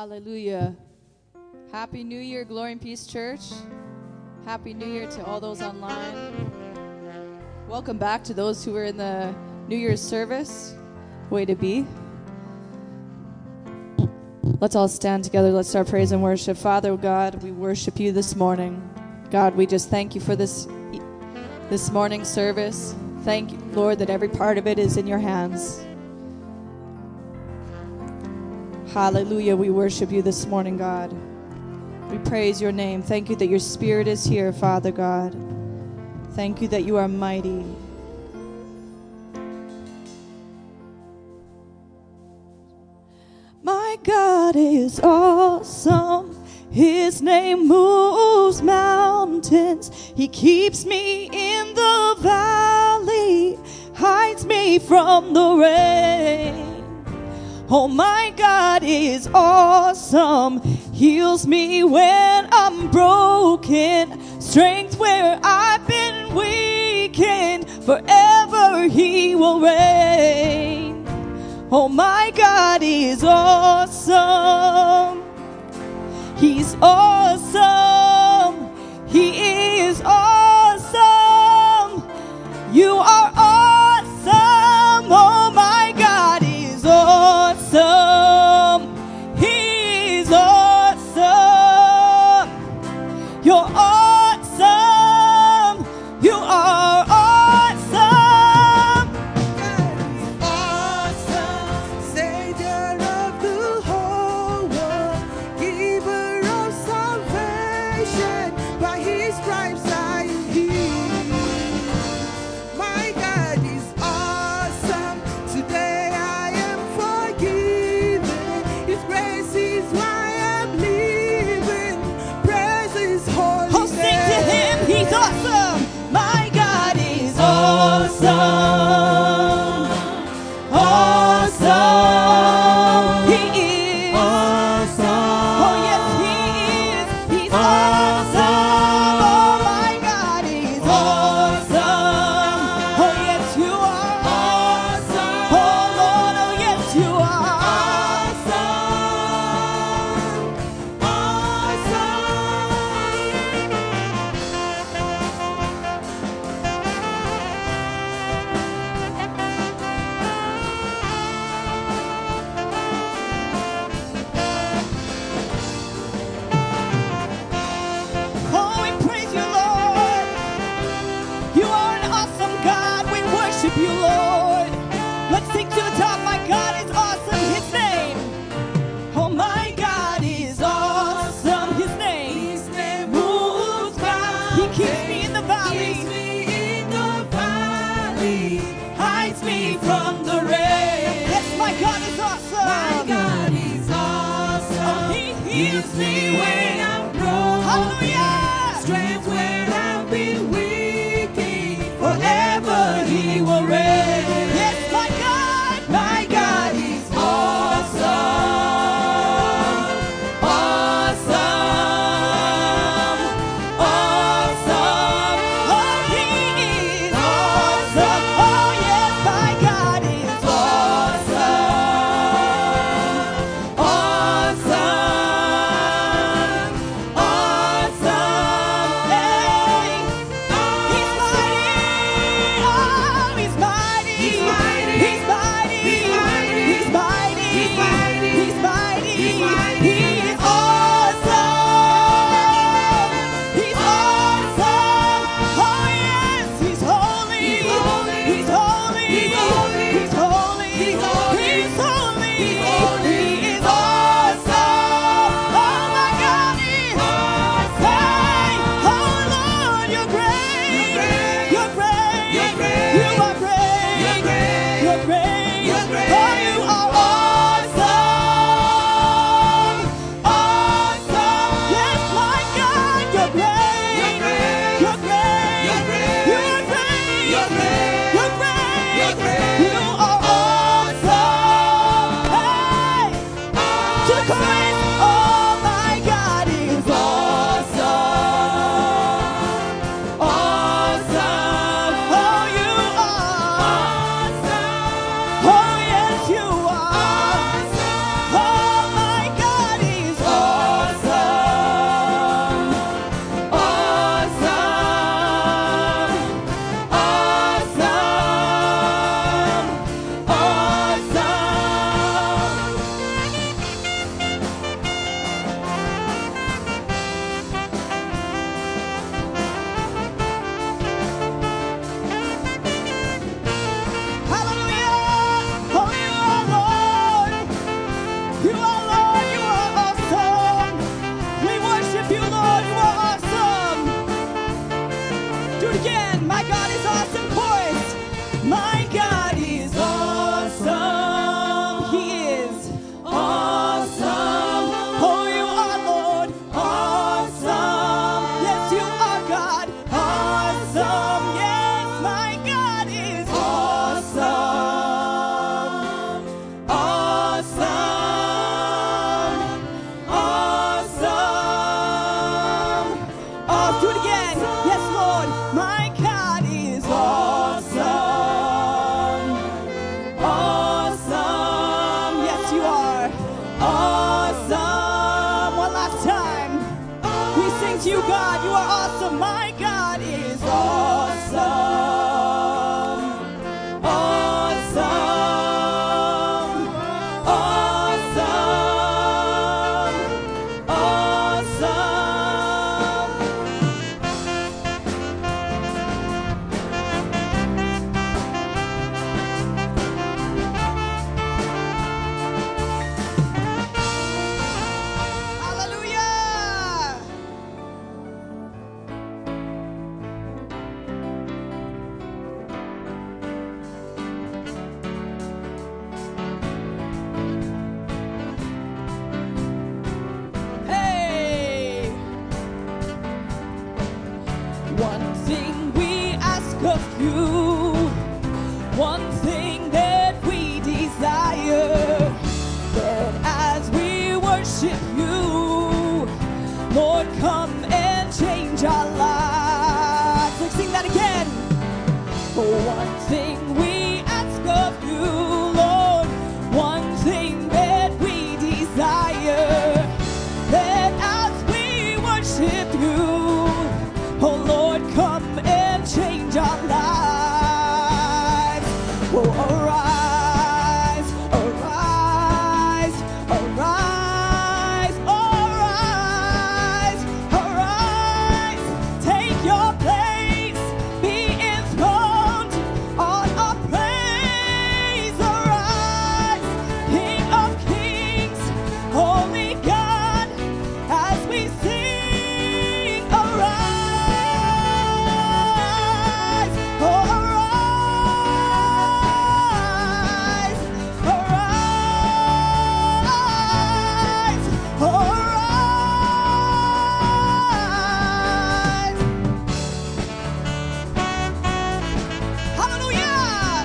Hallelujah. Happy New Year, Glory and Peace Church. Happy New Year to all those online. Welcome back to those who were in the New Year's service. Way to be. Let's all stand together. Let's start praise and worship. Father God, we worship you this morning. God, we just thank you for this morning's service. Thank you, Lord, that every part of it is in your hands. Hallelujah. We worship you this morning, God. We praise your name. Thank you that your Spirit is here, Father God. Thank you that you are mighty. My God is awesome. His name moves mountains. He keeps me in the valley, hides me from the rain. Oh, my God is awesome. Heals me when I'm broken. Strength where I've been weakened. Forever he will reign. Oh, my God is awesome. He's awesome. He is awesome. You are awesome. Oh, my God is awesome. He's awesome. You're awesome. You are awesome. Awesome, Savior of the whole world, Giver of salvation. it again. My God is awesome. Chorus. My God is awesome. He is awesome. Oh, you are, Lord. Awesome. Yes, you are, God. Awesome. Yes, my God is awesome. Awesome. Awesome. Oh, do it again. Yes, Lord. My God is awesome. Awesome. Yes, you are. Awesome. One last time. We sing to you, God. You are awesome. My God is awesome. Awesome. Awesome. Awesome. Hallelujah. Hey. One thing we ask of you, one thing that we desire, that as we worship you, Lord, come and change our lives. Let's sing that again. One thing we ask of you, Lord, one thing that we desire, that as we worship you, oh Lord, come and change our lives. Oh, arise, arise, arise, arise, arise. Take your place, be enthroned on our praise. Arise, King of kings, holy God, as we sing. Arise, oh, arise, arise, arise. Hallelujah.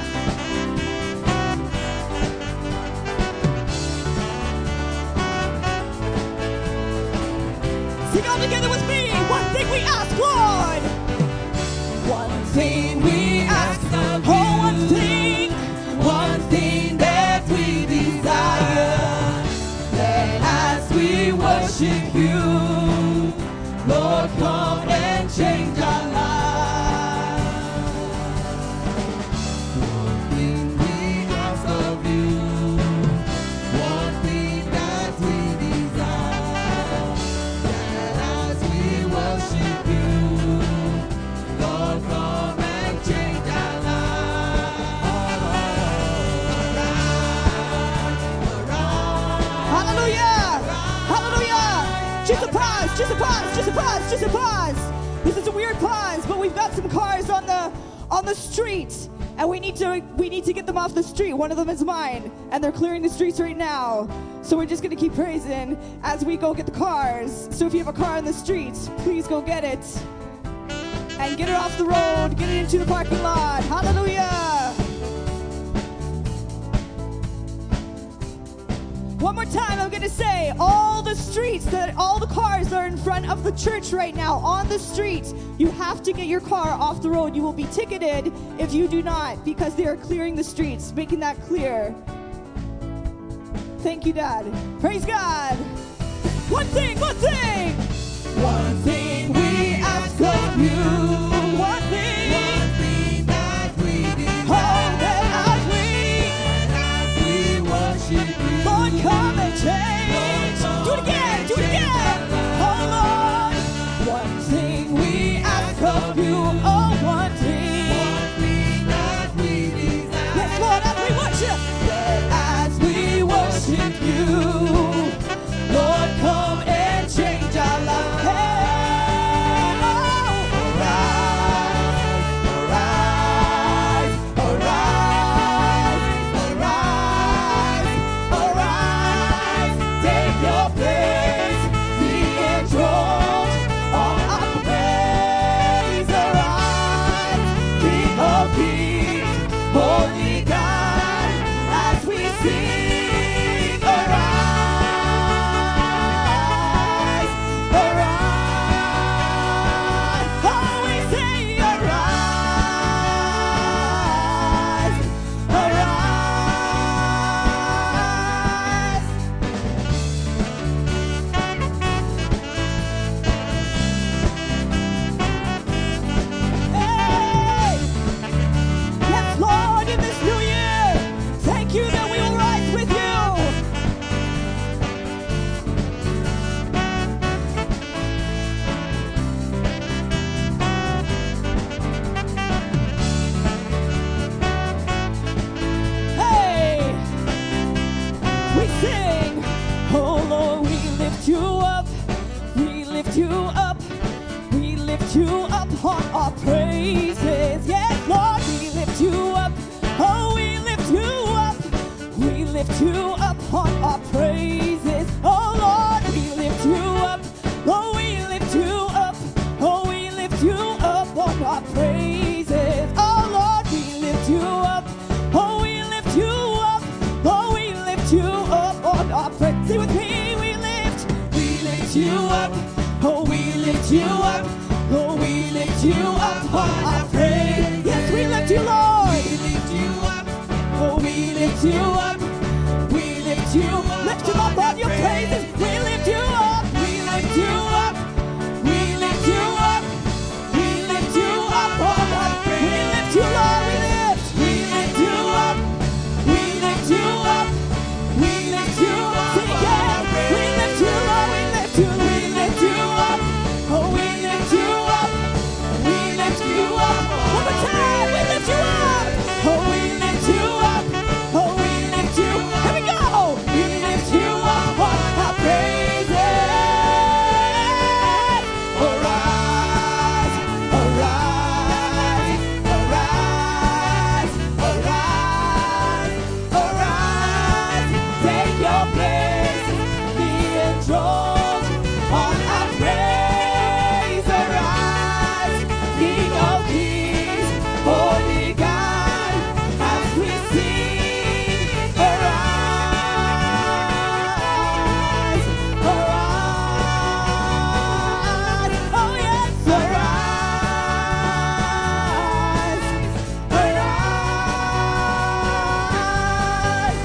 Sing all together with me. One thing we ask, Lord. One thing we ask of you. Oh, one thing that we desire, that as we worship you, Lord, come and change our lives. One thing we ask of you, one thing that we desire, that as we worship you, Lord, come and change our lives. Hallelujah! Hallelujah! Just a pause, just a pause, just a pause, just a pause. This is a weird pause, but we've got some cars on the street, and we need to get them off the street. One of them is mine, and they're clearing the streets right now. So we're just gonna keep praising as we go get the cars. So if you have a car in the streets, please go get it and get it off the road, get it into the parking lot. Hallelujah! One more time, I'm gonna say, all the cars that are in front of the church right now, on the streets, you have to get your car off the road. You will be ticketed if you do not, because they are clearing the streets, making that clear. Thank you, Dad. Praise God. One thing. One thing we ask of you. One thing that we desire. Oh, that as we worship you, Lord, come and change. Do it again. Oh, Lord. One thing we ask of you. Oh, one thing that we desire. Yes, Lord, as we worship. That as we worship you, Lord, come and change our lives. Hey. up on our praises. Yes, Lord, we lift you up. Oh, we lift you up. We lift you up on our praises. Oh, Lord, we lift you up. Oh, we lift you up. Oh, we lift you up on our praises. Oh, Lord, we lift you up. Oh, we lift you up. Oh, we lift you up on our praise. Say with me, we lift you up. Oh, we lift you up. Oh, we lift you up on our praise. Yes, we lift you, Lord. We lift you up. Oh, we lift you up. We lift you up. Lift him up on your praises. We lift you up. We lift you up. We lift you up. We lift you up on our praise. We lift you, Lord. We lift. We lift you up. We lift you up. We lift you up. Sing again. We lift you, Lord. We lift you. We lift you up. Oh, we lift you up. We lift you up. One more time. We lift you up. Oh, we lift you up. Oh, we lift you. Here we go. We lift you up on our praises. Arise, arise, arise, arise, arise. Take your place, be enthroned on our praise. Arise, King of Kings, Holy God, as we sing. Arise, arise, oh yes, arise, arise.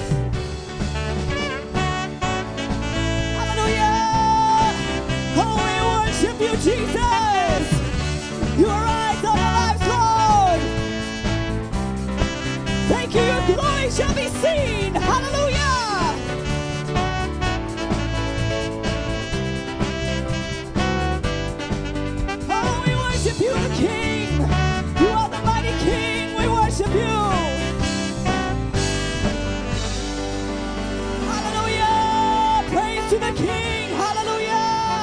Hallelujah! Oh, we worship you, Jesus. You arise on our lives, Lord. Thank you, your glory shall be seen. Hallelujah! Oh, we worship you, the King. You are the mighty King. We worship you. Hallelujah! Praise to the King. Hallelujah!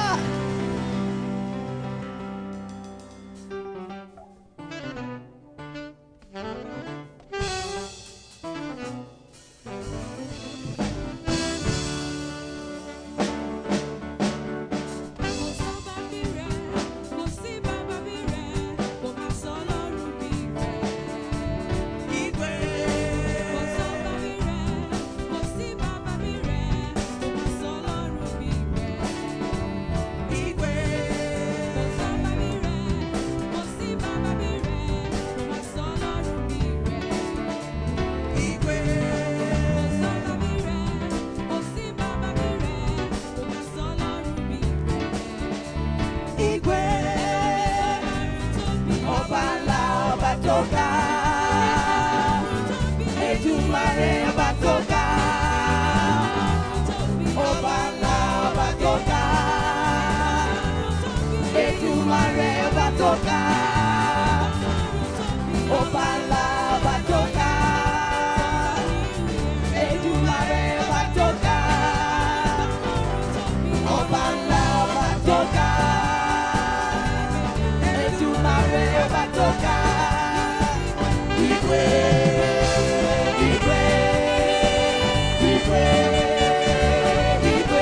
Igwe, ọba ńlá, ọba tó ga, Èdùmàrè ọba tó ga, ọba ńlá, ọba tó ga, Èdùmàrè ọba tó ga, ọba ńlá, ọba tó ga, Èdùmàrè ọba tó ga, ọba ńlá, ọba tó ga. Batoka, Igwe, Igwe, Igwe, Igwe,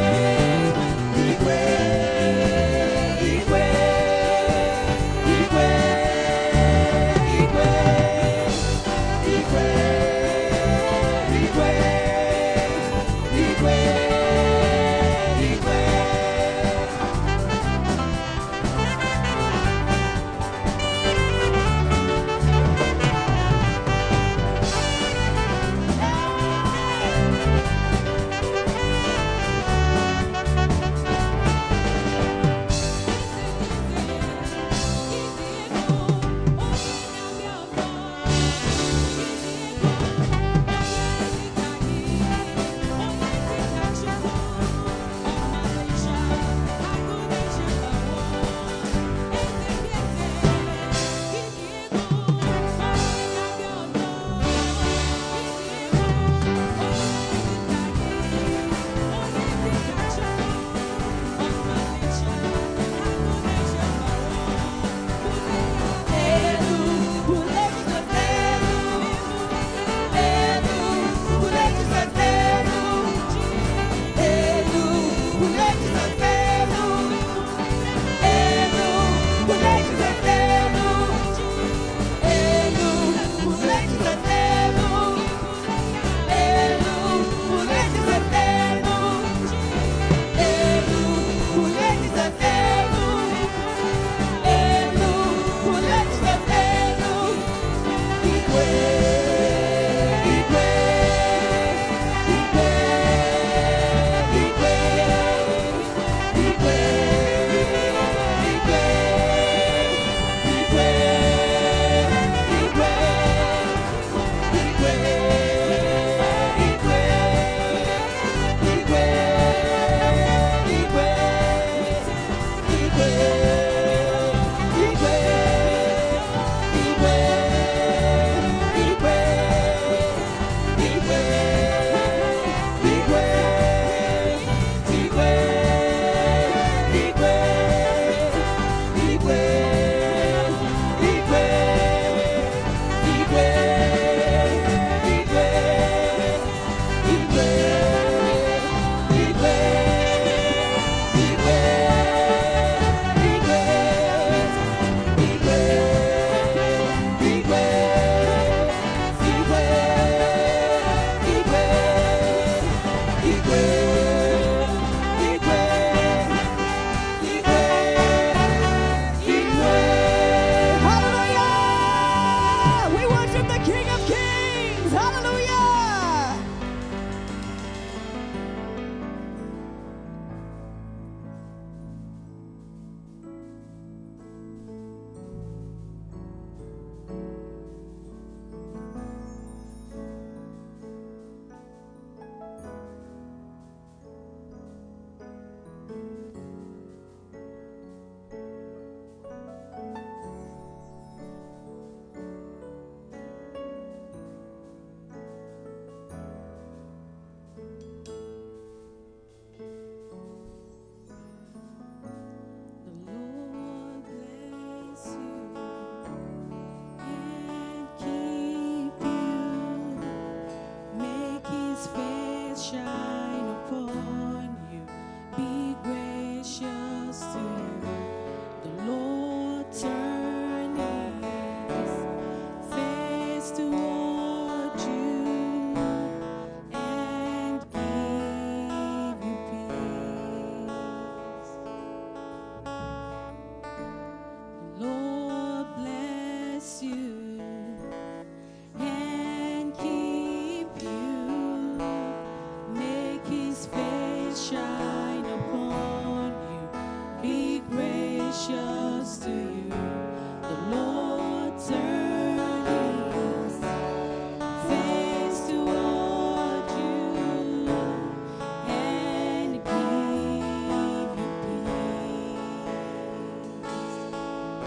Igwe, Igwe, Igwe, Igwe, Igwe, Igwe, Igwe, Igwe.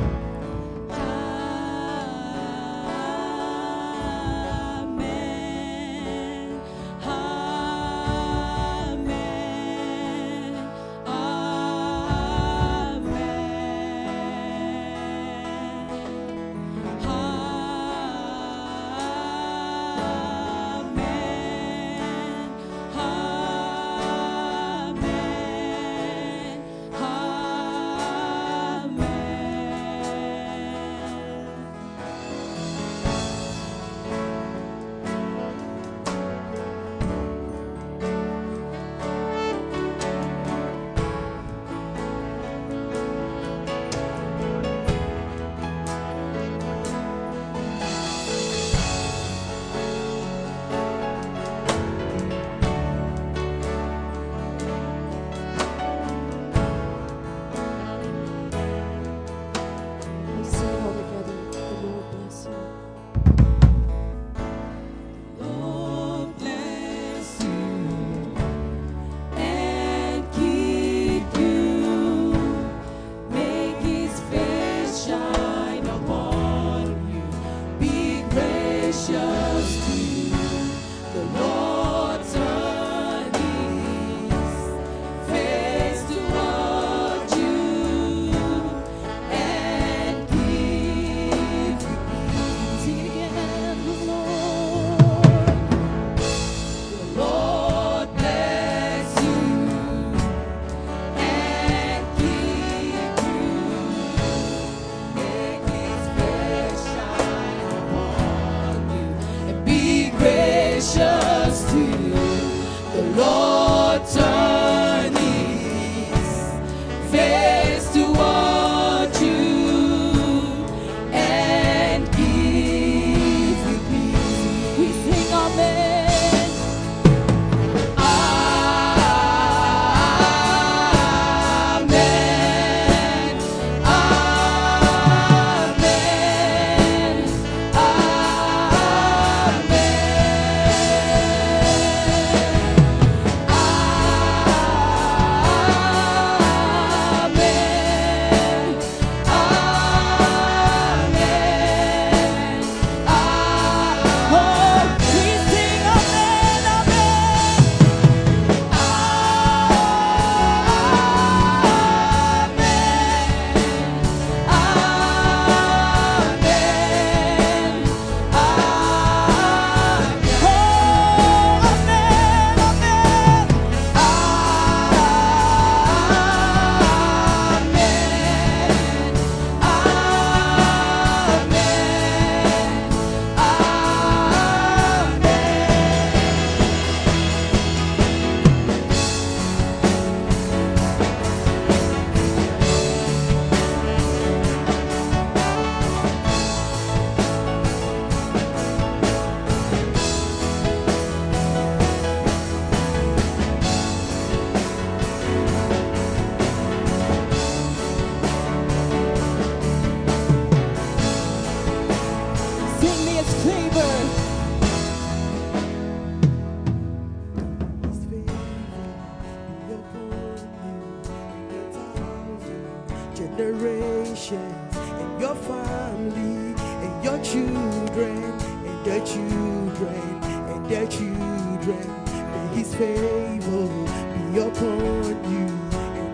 generations, and your family, and your children, and their children, and their children. May his favor be upon you, and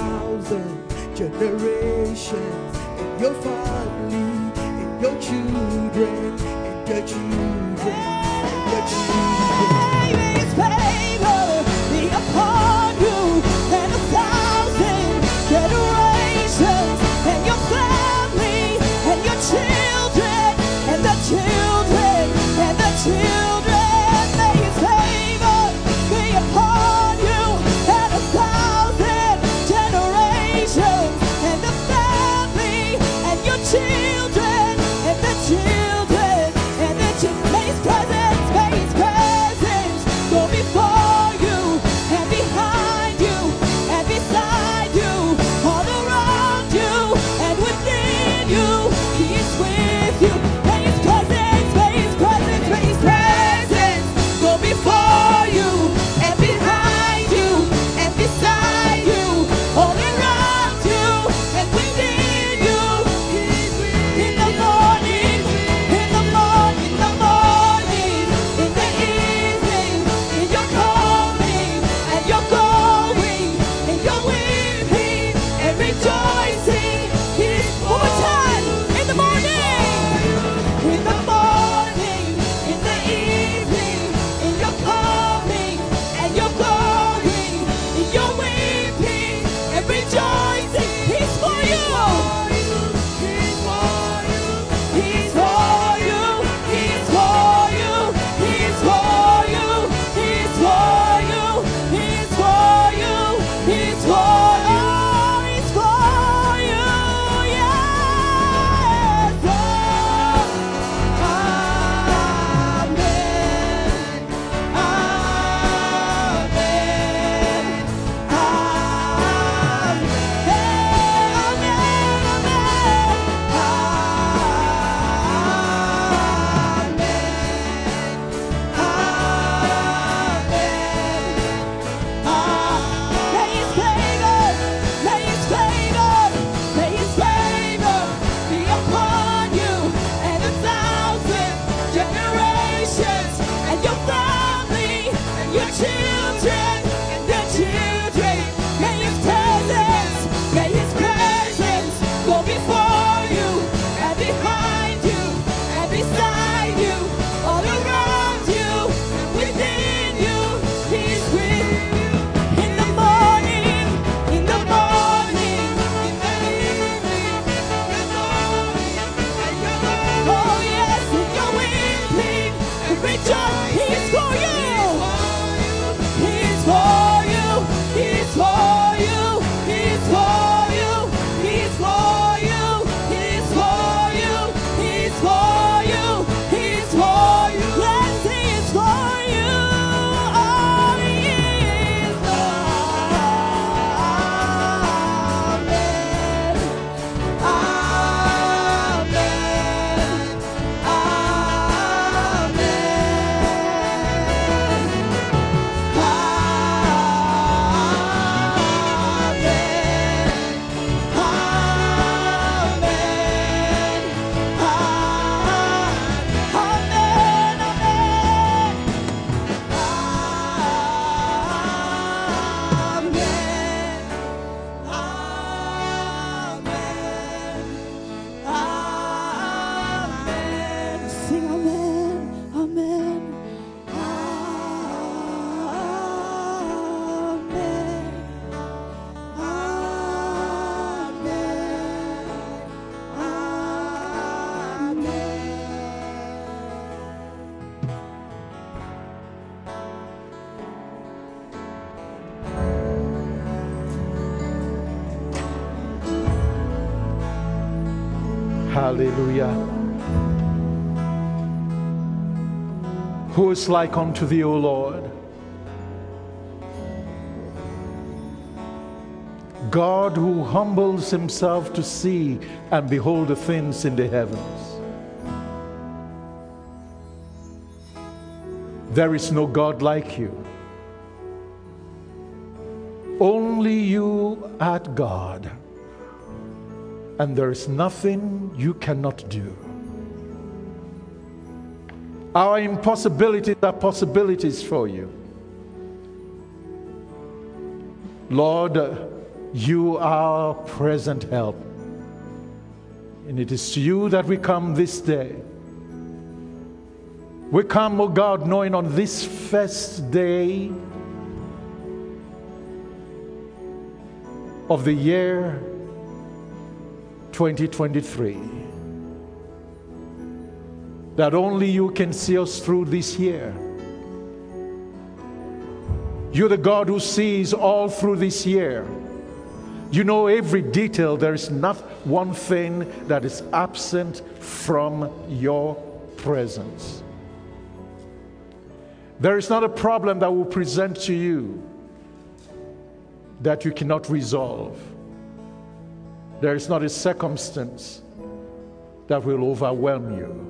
1,000 generations, and your family, and your children, and their children, and their children. May his favor be upon you, and 1,000 generations, and your family, and your children, and the children, and the children. May his favor be upon you, and 1,000 generations, and the family, and your children, and the children, and the children. May his presence Hallelujah. Who is like unto thee, O Lord? God who humbles himself to see and behold the things in the heavens. There is no God like you. Only you are God. And there is nothing you cannot do. Our impossibilities are possibilities for you. Lord, you are present help. And it is to you that we come this day. We come, O God, knowing on this first day of the year 2023, that only you can see us through this year. You're the God who sees all through this year. You know every detail. There is not one thing that is absent from your presence. There is not a problem that will present to you that you cannot resolve. There is not a circumstance that will overwhelm you.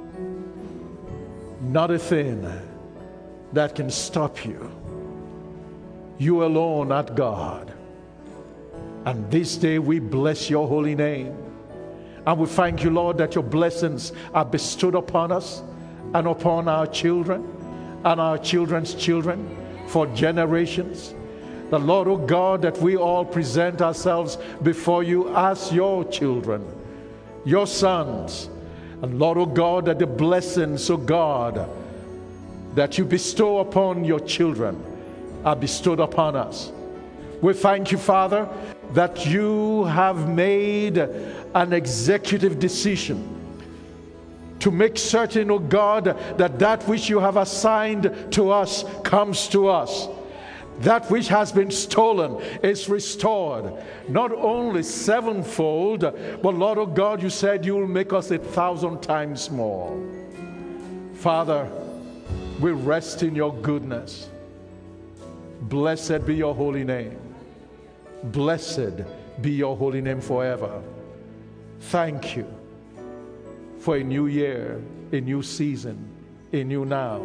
Not a thing that can stop you. You alone are God. And this day we bless your holy name. And we thank you, Lord, that your blessings are bestowed upon us and upon our children and our children's children for generations. The Lord, oh God, that we all present ourselves before you as your children, your sons. And Lord, oh God, that the blessings, oh God, that you bestow upon your children are bestowed upon us. We thank you, Father, that you have made an executive decision to make certain, oh God, that that which you have assigned to us comes to us. That which has been stolen is restored, not only sevenfold, but Lord, oh God, you said you will make us 1,000 times more. Father, we rest in your goodness. Blessed be your holy name. Blessed be your holy name forever. Thank you for a new year, a new season, a new now.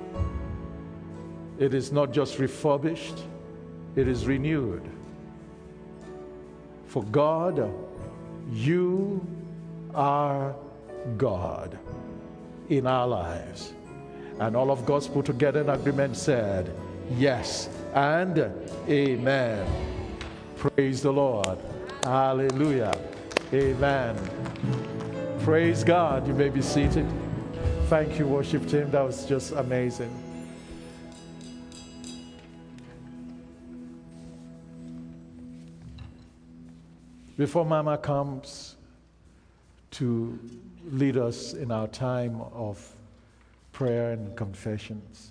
It is not just refurbished, it is renewed. For God, you are God in our lives. And all of God's put together in agreement said, yes and amen. Praise the Lord. Hallelujah. Amen. Praise God. You may be seated. Thank you, worship team. That was just amazing. Before Mama comes to lead us in our time of prayer and confessions,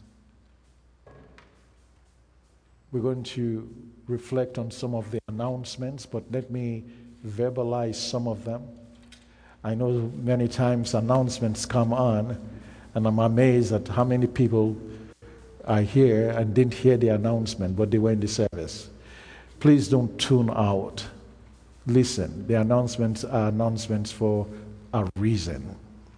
we're going to reflect on some of the announcements, but let me verbalize some of them. I know many times announcements come on, and I'm amazed at how many people are here and didn't hear the announcement, but they were in the service. Please don't tune out. Listen, the announcements are announcements for a reason.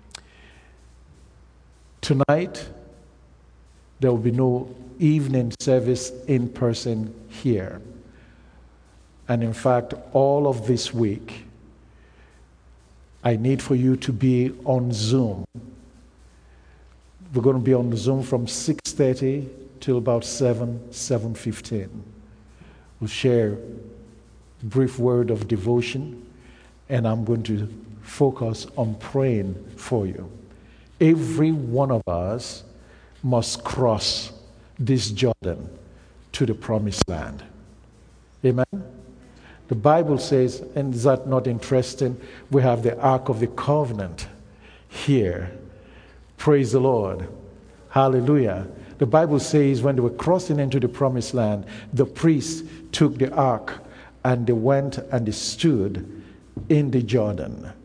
Tonight, there will be no evening service in person here. And in fact, all of this week, I need for you to be on Zoom. We're going to be on Zoom from 6:30 till about 7:15. We'll share a brief word of devotion, and I'm going to focus on praying for you. Every one of us must cross this Jordan to the promised land. Amen? The Bible says, and is that not interesting? We have the Ark of the Covenant here. Praise the Lord. Hallelujah. The Bible says when they were crossing into the promised land, the priests took the ark and they went and they stood in the Jordan.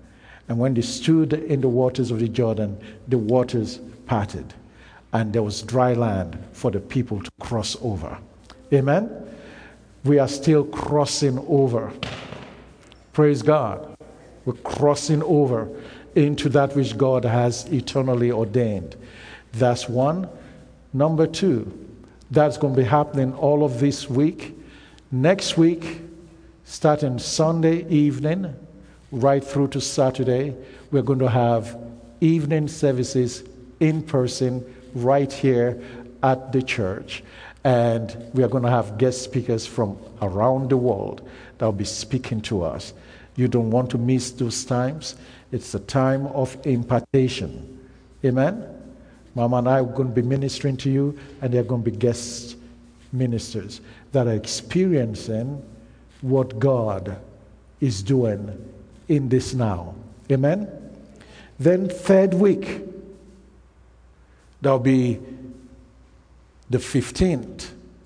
And when they stood in the waters of the Jordan, the waters parted, and there was dry land for the people to cross over. Amen? We are still crossing over. Praise God. We're crossing over into that which God has eternally ordained. That's one. Number two, that's going to be happening all of this week. Next week, starting Sunday evening, right through to Saturday, we're going to have evening services in person right here at the church. And we are going to have guest speakers from around the world that will be speaking to us. You don't want to miss those times. It's a time of impartation. Amen? Mama and I are going to be ministering to you, and they're going to be guest ministers that are experiencing what God is doing in this now. Amen? Then third week, that'll be the 15th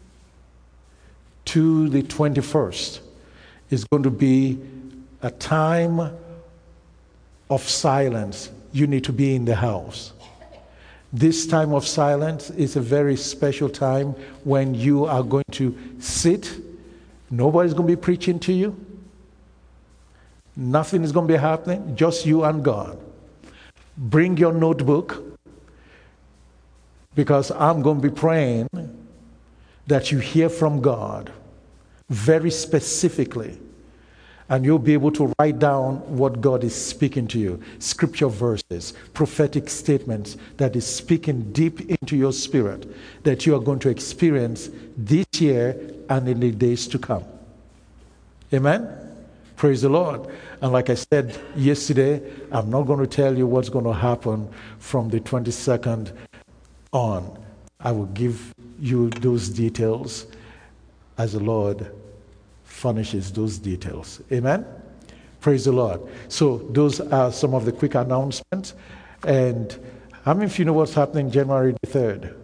to the 21st. Is going to be a time of silence. You need to be in the house. This time of silence is a very special time when you are going to sit. Nobody's going to be preaching to you. Nothing is going to be happening, just you and God. Bring your notebook, because I'm going to be praying that you hear from God very specifically, and you'll be able to write down what God is speaking to you. Scripture verses, prophetic statements that is speaking deep into your spirit that you are going to experience this year and in the days to come. Amen? Praise the Lord. And like I said yesterday, I'm not going to tell you what's going to happen from the 22nd on. I will give you those details as the Lord furnishes those details. Amen? Praise the Lord. So those are some of the quick announcements. And how many of you know what's happening January the 3rd?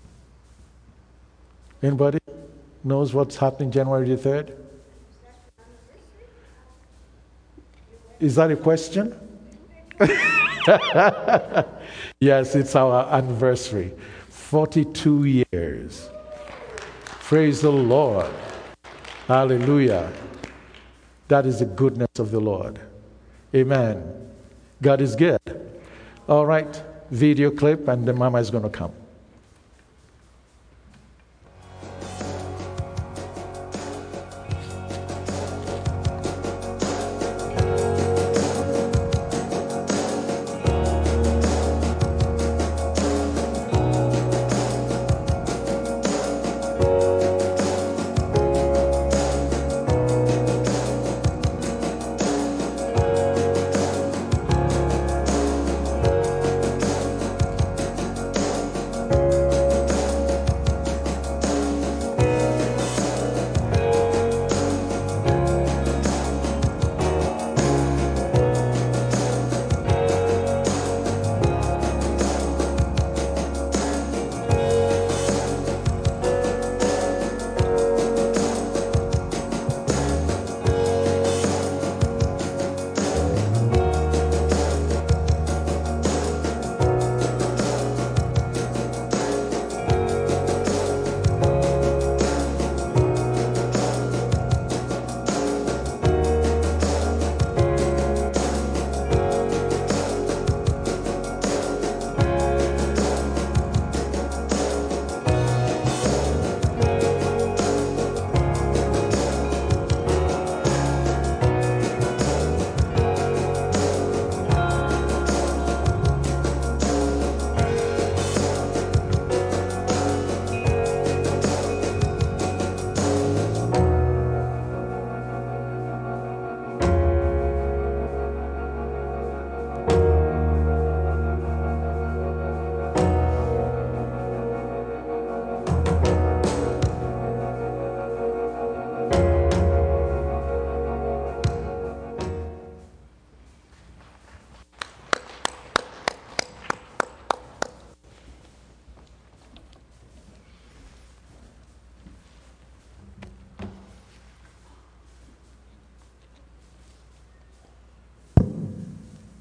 Anybody knows what's happening January the 3rd? Is that a question? Yes, it's our anniversary. 42 years. Praise the Lord. Hallelujah. That is the goodness of the Lord. Amen. God is good. All right, video clip, and the mama is going to come.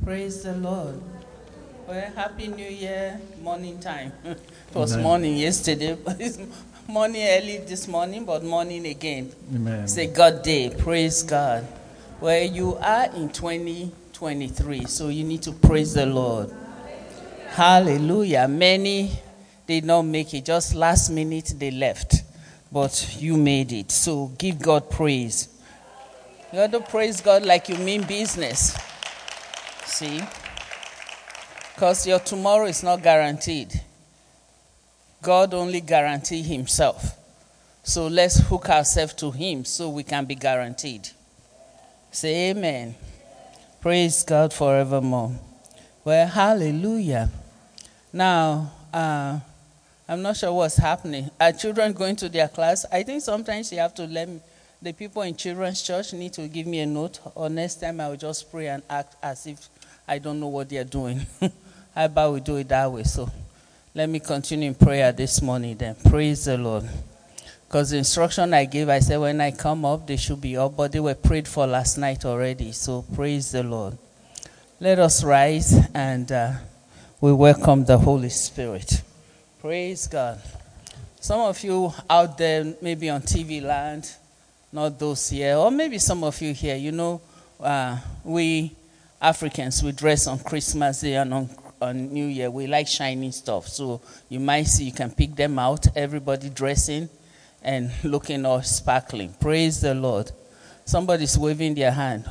Praise the Lord. Well, Happy New Year, morning time. It was morning yesterday, but it's morning early this morning, but morning again. Amen. It's a God day. Praise God. Well, you are in 2023, so you need to praise the Lord. Hallelujah. Many did not make it. Just last minute they left, but you made it. So give God praise. You have to praise God like you mean business. See? Because your tomorrow is not guaranteed. God only guarantees himself. So let's hook ourselves to him so we can be guaranteed. Say amen. Praise God forevermore. Well, hallelujah. Now, I'm not sure what's happening. Are children going to their class? I think sometimes you have to let me, the people in children's church need to give me a note, or next time I will just pray and act as if I don't know what they are doing. How about we do it that way? So let me continue in prayer this morning then. Praise the Lord. Because the instruction I gave, I said when I come up, they should be up, but they were prayed for last night already. So praise the Lord. Let us rise and we welcome the Holy Spirit. Praise God. Some of you out there, maybe on TV land, not those here, or maybe some of you here, you know, we Africans, we dress on Christmas Day and on New Year. We like shiny stuff. So you might see, you can pick them out, everybody dressing and looking all sparkling. Praise the Lord. Somebody's waving their hand.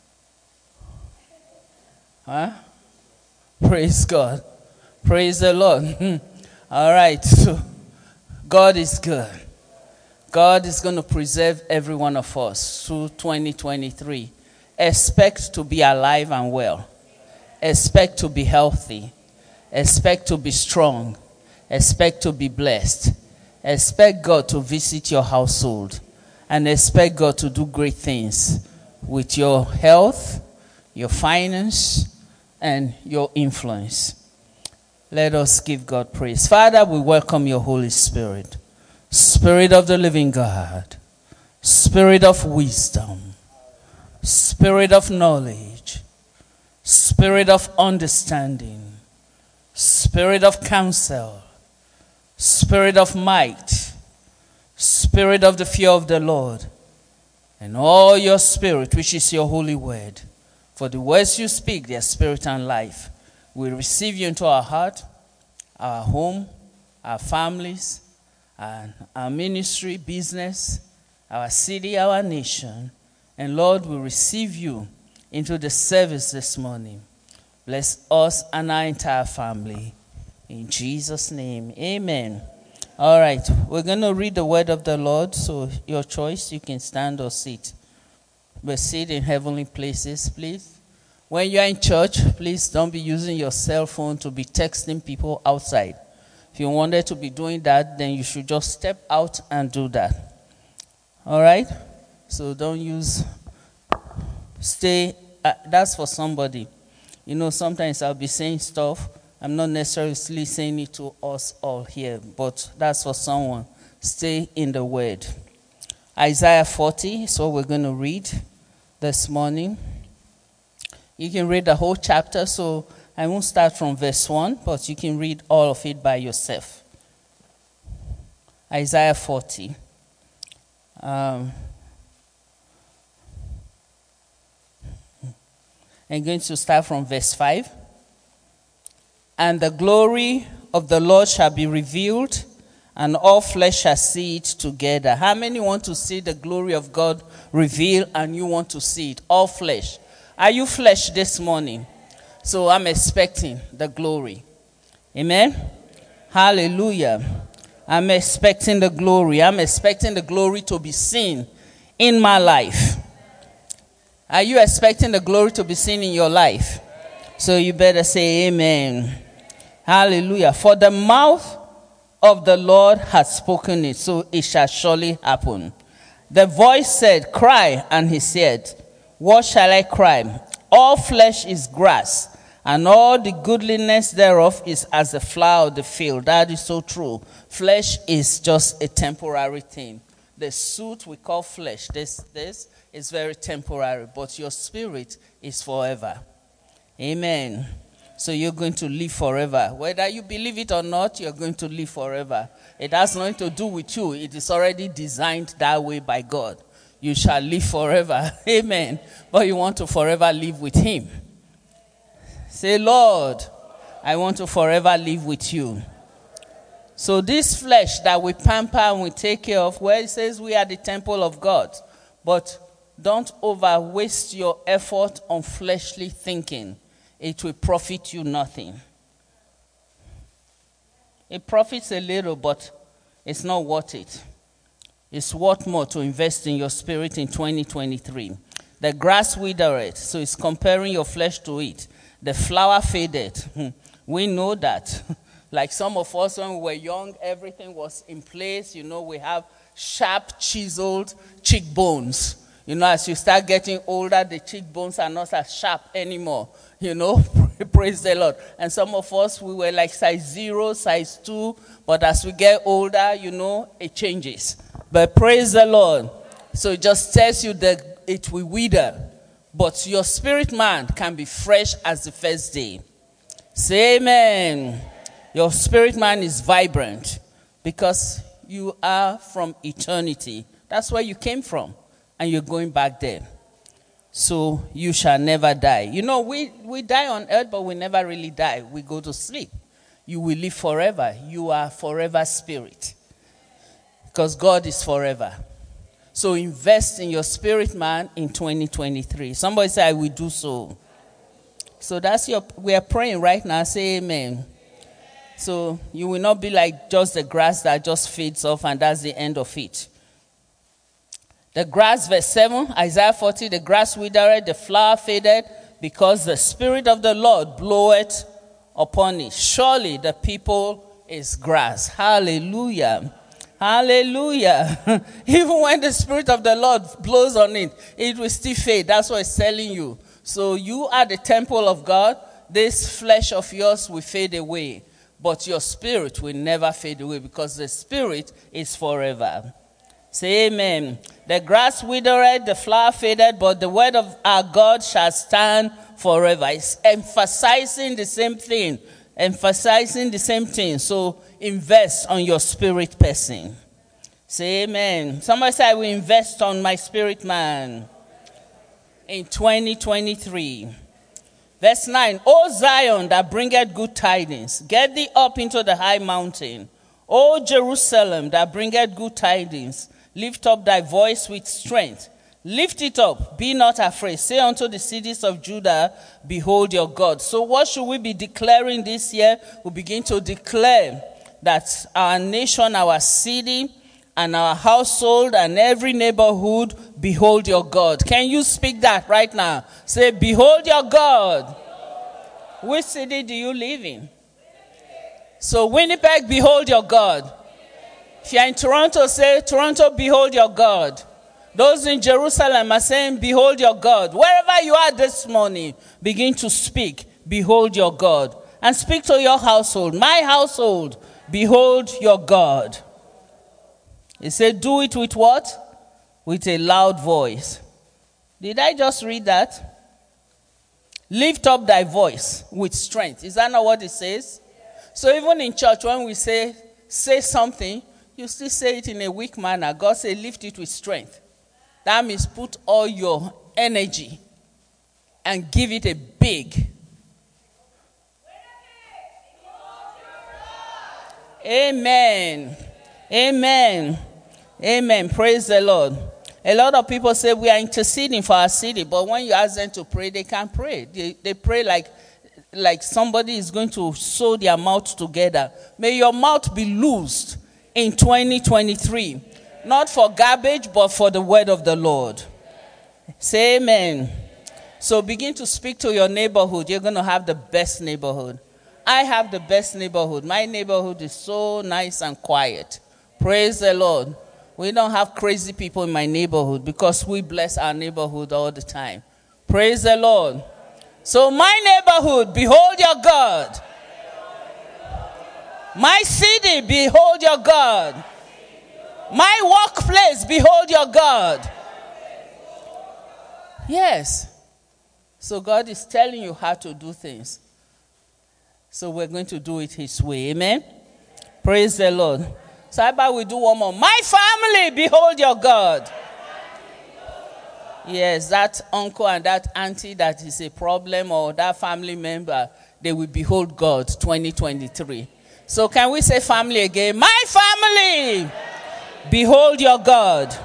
Huh? Praise God. Praise the Lord. All right. So God is good. God is going to preserve every one of us through 2023. Expect to be alive and well. Expect to be healthy. Expect to be strong. Expect to be blessed. Expect God to visit your household. And expect God to do great things with your health, your finance, and your influence. Let us give God praise. Father, we welcome your Holy Spirit. Spirit of the living God. Spirit of wisdom. Spirit of knowledge. Spirit of understanding. Spirit of counsel. Spirit of might. Spirit of the fear of the Lord. And all your spirit, which is your holy word. For the words you speak, they are spirit and life. We receive you into our heart, our home, our families, and our ministry, business, our city, our nation. And Lord, we receive you into the service this morning. Bless us and our entire family. In Jesus' name, amen. All right, we're going to read the word of the Lord. So your choice, you can stand or sit. But sit in heavenly places, please. When you're in church, please don't be using your cell phone to be texting people outside. If you wanted to be doing that, then you should just step out and do that. All right? So don't use, that's for somebody. You know, sometimes I'll be saying stuff. I'm not necessarily saying it to us all here, but that's for someone. Stay in the word. Isaiah 40 is what we're going to read this morning. You can read the whole chapter, so I won't start from verse 1, but you can read all of it by yourself. Isaiah 40. I'm going to start from verse 5. And the glory of the Lord shall be revealed, and all flesh shall see it together. How many want to see the glory of God revealed and you want to see it? All flesh. Are you flesh this morning? So I'm expecting the glory. Amen? Hallelujah. I'm expecting the glory. I'm expecting the glory to be seen in my life. Are you expecting the glory to be seen in your life? So you better say amen. Hallelujah. For the mouth of the Lord has spoken it, so it shall surely happen. The voice said, cry, and he said, what shall I cry? All flesh is grass, and all the goodliness thereof is as the flower of the field. That is so true. Flesh is just a temporary thing. The suit we call flesh, this is very temporary, but your spirit is forever. Amen. So you're going to live forever. Whether you believe it or not, you're going to live forever. It has nothing to do with you. It is already designed that way by God. You shall live forever. Amen. But you want to forever live with him. Say, Lord, I want to forever live with you. So this flesh that we pamper and we take care of, where it says we are the temple of God. But don't waste your effort on fleshly thinking. It will profit you nothing. It profits a little, but it's not worth it. It's worth more to invest in your spirit in 2023. The grass withereth, so it's comparing your flesh to it. The flower faded. We know that. Like some of us, when we were young, everything was in place. We have sharp, chiseled cheekbones. As you start getting older, the cheekbones are not as sharp anymore. Praise the Lord. And some of us, we were like size 0, size 2. But as we get older, it changes. But praise the Lord. So it just tells you that it will wither. But your spirit man can be fresh as the first day. Say amen. Your spirit man is vibrant because you are from eternity. That's where you came from. And you're going back there. So you shall never die. We die on earth, but we never really die. We go to sleep. You will live forever. You are forever spirit. Because God is forever. So invest in your spirit man in 2023. Somebody say, I will do so. So we are praying right now. Say amen. So you will not be like just the grass that just fades off and that's the end of it. The grass, verse 7, Isaiah 40, the grass withered, the flower faded, because the Spirit of the Lord bloweth upon it. Surely the people is grass. Hallelujah. Hallelujah. Even when the Spirit of the Lord blows on it, it will still fade. That's what it's telling you. So you are the temple of God. This flesh of yours will fade away. But your spirit will never fade away because the Spirit is forever. Say amen. The grass withered, the flower faded, but the word of our God shall stand forever. It's emphasizing the same thing. So invest on your spirit person. Say amen. Somebody say, I will invest on my spirit man in 2023. Verse 9. O Zion that bringeth good tidings, get thee up into the high mountain. O Jerusalem that bringeth good tidings, lift up thy voice with strength. Lift it up, be not afraid. Say unto the cities of Judah, behold your God. So what should we be declaring this year? We begin to declare that our nation, our city, and our household, and every neighborhood, behold your God. Can you speak that right now? Say, behold your God. Which city do you live in? So Winnipeg, behold your God. If you're in Toronto, say, Toronto, behold your God. Those in Jerusalem are saying, behold your God. Wherever you are this morning, begin to speak, behold your God. And speak to your household. My household, behold your God. He said, do it with what? With a loud voice. Did I just read that? Lift up thy voice with strength. Is that not what it says? So even in church, when we say something, you still say it in a weak manner. God said, lift it with strength. That means put all your energy and give it a big. Amen. Amen. Amen. Praise the Lord. A lot of people say we are interceding for our city, but when you ask them to pray, they can't pray. They pray like somebody is going to sew their mouth together. May your mouth be loosed in 2023. Not for garbage, but for the word of the Lord. Say amen. So begin to speak to your neighborhood. You're going to have the best neighborhood. I have the best neighborhood. My neighborhood is so nice and quiet. Praise the Lord. We don't have crazy people in my neighborhood because we bless our neighborhood all the time. Praise the Lord. So my neighborhood, behold your God. My city, behold your God. My workplace, behold your God. Yes. So God is telling you how to do things. So we're going to do it his way. Amen? Praise the Lord. So how about we do one more? My family, behold your God. Yes, that uncle and that auntie that is a problem, or that family member, they will behold God 2023. So can we say family again? My family, behold your God.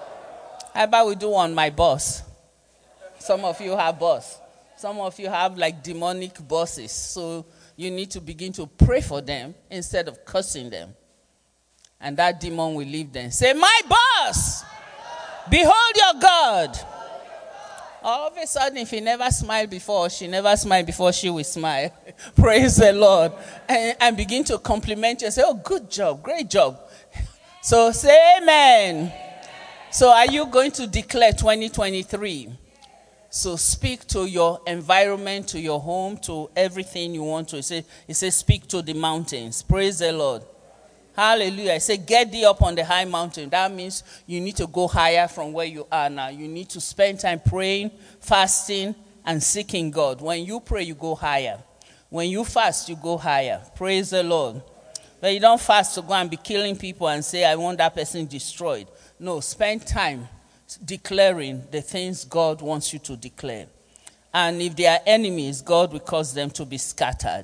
How about we do one, my boss? Some of you have boss. Some of you have like demonic bosses. So you need to begin to pray for them instead of cursing them. And that demon will leave them. Say, my boss, behold your God. All of a sudden, if he never smiled before, she never smiled before, she will smile. Praise the Lord. And begin to compliment you and say, oh, good job, great job. So say amen. So are you going to declare 2023? So speak to your environment, to your home, to everything you want to. It says speak to the mountains. Praise the Lord. Hallelujah. I say, get thee up on the high mountain. That means you need to go higher from where you are now. You need to spend time praying, fasting, and seeking God. When you pray, you go higher. When you fast, you go higher. Praise the Lord. But you don't fast to go and be killing people and say, I want that person destroyed. No, spend time declaring the things God wants you to declare. And if they are enemies, God will cause them to be scattered.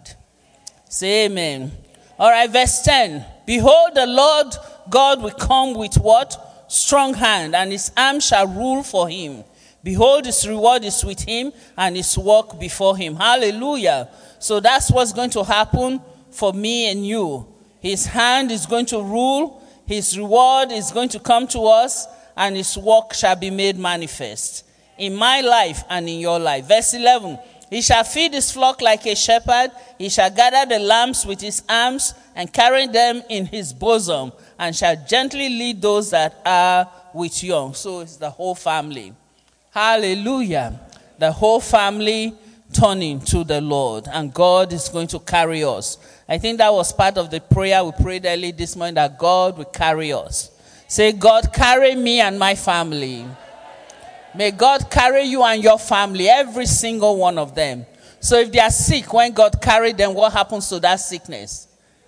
Say amen. All right, verse 10. Behold, the Lord God will come with what? Strong hand, and his arm shall rule for him. Behold, his reward is with him, and his work before him. Hallelujah. So that's what's going to happen for me and you. His hand is going to rule, his reward is going to come to us, and his work shall be made manifest in my life and in your life. Verse 11. He shall feed his flock like a shepherd. He shall gather the lambs with his arms and carry them in his bosom, and shall gently lead those that are with young. So it's the whole family. Hallelujah. The whole family turning to the Lord, and God is going to carry us. I think that was part of the prayer we prayed early this morning, that God will carry us. Say, God, carry me and my family. May God carry you and your family, every single one of them. So if they are sick, when God carried them, what happens to that sickness?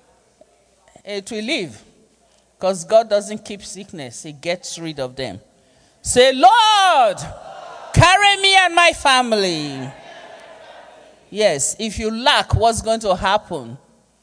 It will leave. Because God doesn't keep sickness. He gets rid of them. Say, Lord, carry me and my family. Yes, if you lack, what's going to happen?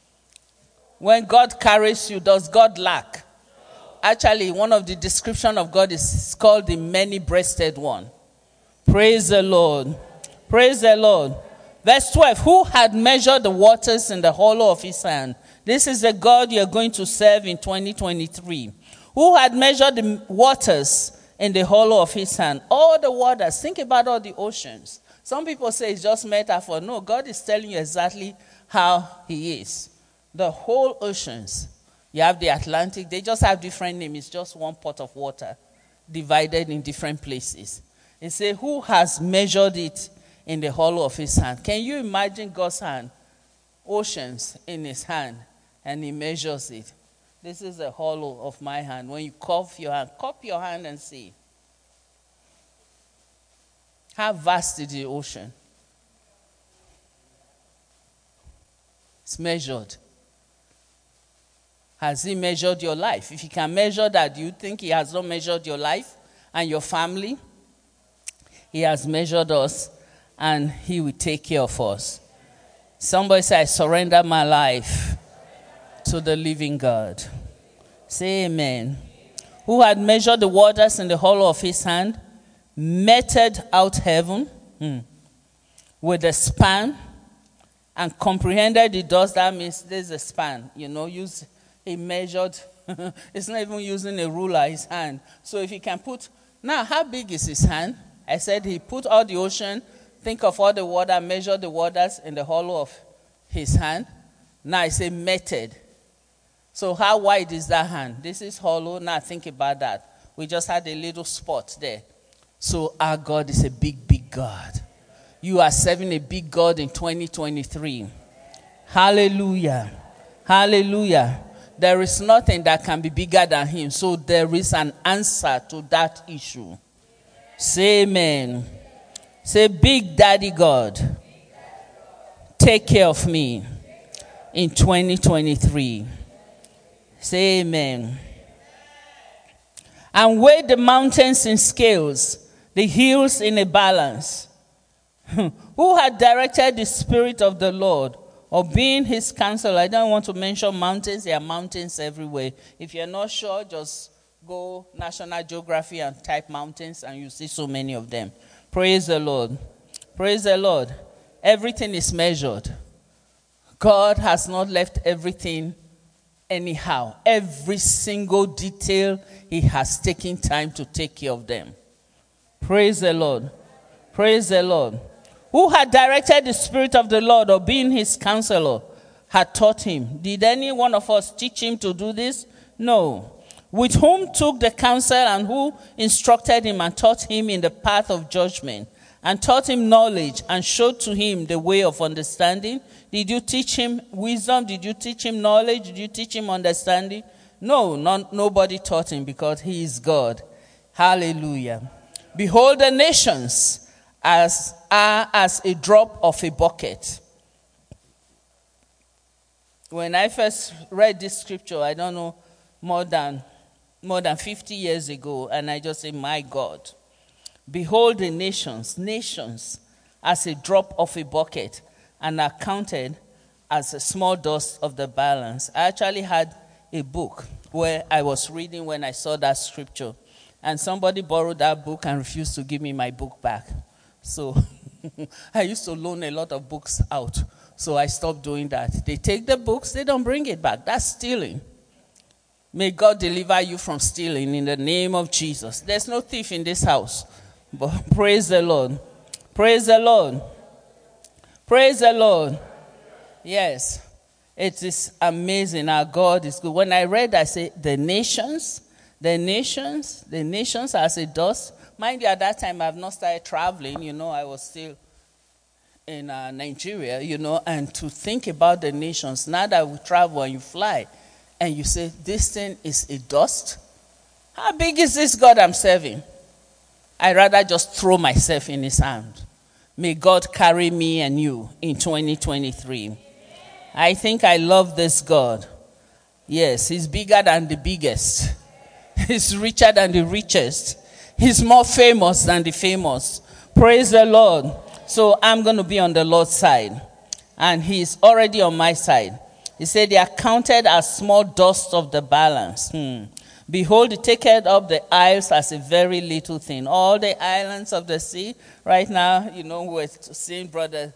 When God carries you, does God lack? Actually, one of the descriptions of God is called the many-breasted one. Praise the Lord. Praise the Lord. Verse 12. Who had measured the waters in the hollow of his hand? This is the God you're going to serve in 2023. Who had measured the waters in the hollow of his hand? All the waters. Think about all the oceans. Some people say it's just metaphor. No, God is telling you exactly how he is. The whole oceans. You have the Atlantic. They just have different names. It's just one pot of water divided in different places. It says, who has measured it in the hollow of his hand? Can you imagine God's hand? Oceans in his hand, and he measures it. This is the hollow of my hand. When you cup your hand and see. How vast is the ocean? It's measured. Has he measured your life? If he can measure that, do you think he has not measured your life and your family? He has measured us, and he will take care of us. Somebody say, I surrender my life to the living God. Say amen. Who had measured the waters in the hollow of his hand, meted out heaven with a span, and comprehended the dust. That means there's a span. He measured. It's not even using a ruler, his hand. So if he can put, now how big is his hand? I said he put all the ocean, think of all the water, measure the waters in the hollow of his hand. Now I say meted. So how wide is that hand? This is hollow. Now think about that. We just had a little spot there. So our God is a big, big God. You are serving a big God in 2023. Hallelujah. Hallelujah. There is nothing that can be bigger than him. So there is an answer to that issue. Say amen. Say, Big Daddy God, take care of me in 2023. Say amen. And weigh the mountains in scales, the hills in a balance. Who had directed the Spirit of the Lord, or being his counselor? I don't want to mention mountains. There are mountains everywhere. If you're not sure, just go National Geography and type mountains, and you see so many of them. Praise the Lord. Praise the Lord. Everything is measured. God has not left everything anyhow. Every single detail, he has taken time to take care of them. Praise the Lord. Praise the Lord. Who had directed the Spirit of the Lord, or being his counselor, had taught him. Did any one of us teach him to do this? No. With whom took the counsel, and who instructed him and taught him in the path of judgment, and taught him knowledge, and showed to him the way of understanding? Did you teach him wisdom? Did you teach him knowledge? Did you teach him understanding? No, nobody taught him, because he is God. Hallelujah. Behold, the nations are as a drop of a bucket. When I first read this scripture, I don't know, more than 50 years ago, and I just say, my God. Behold, the nations as a drop of a bucket, and are counted as a small dust of the balance. I actually had a book where I was reading when I saw that scripture, and somebody borrowed that book and refused to give me my book back. So I used to loan a lot of books out, so I stopped doing that. They take the books, they don't bring it back. That's stealing. May God deliver you from stealing in the name of Jesus. There's no thief in this house, but praise the Lord. Praise the Lord. Praise the Lord. Yes, it is amazing. Our God is good. When I read, I say, the nations as a dust. Mind you, at that time, I have not started traveling. I was still in Nigeria, and to think about the nations. Now that we travel and you fly, and you say, this thing is a dust. How big is this God I'm serving? I'd rather just throw myself in his hand. May God carry me and you in 2023. I think I love this God. Yes, he's bigger than the biggest. He's richer than the richest. He's more famous than the famous. Praise the Lord. So I'm going to be on the Lord's side. And he's already on my side. He said they are counted as small dust of the balance. Behold, he taketh up the isles as a very little thing. All the islands of the sea. Right now, we're seeing Brother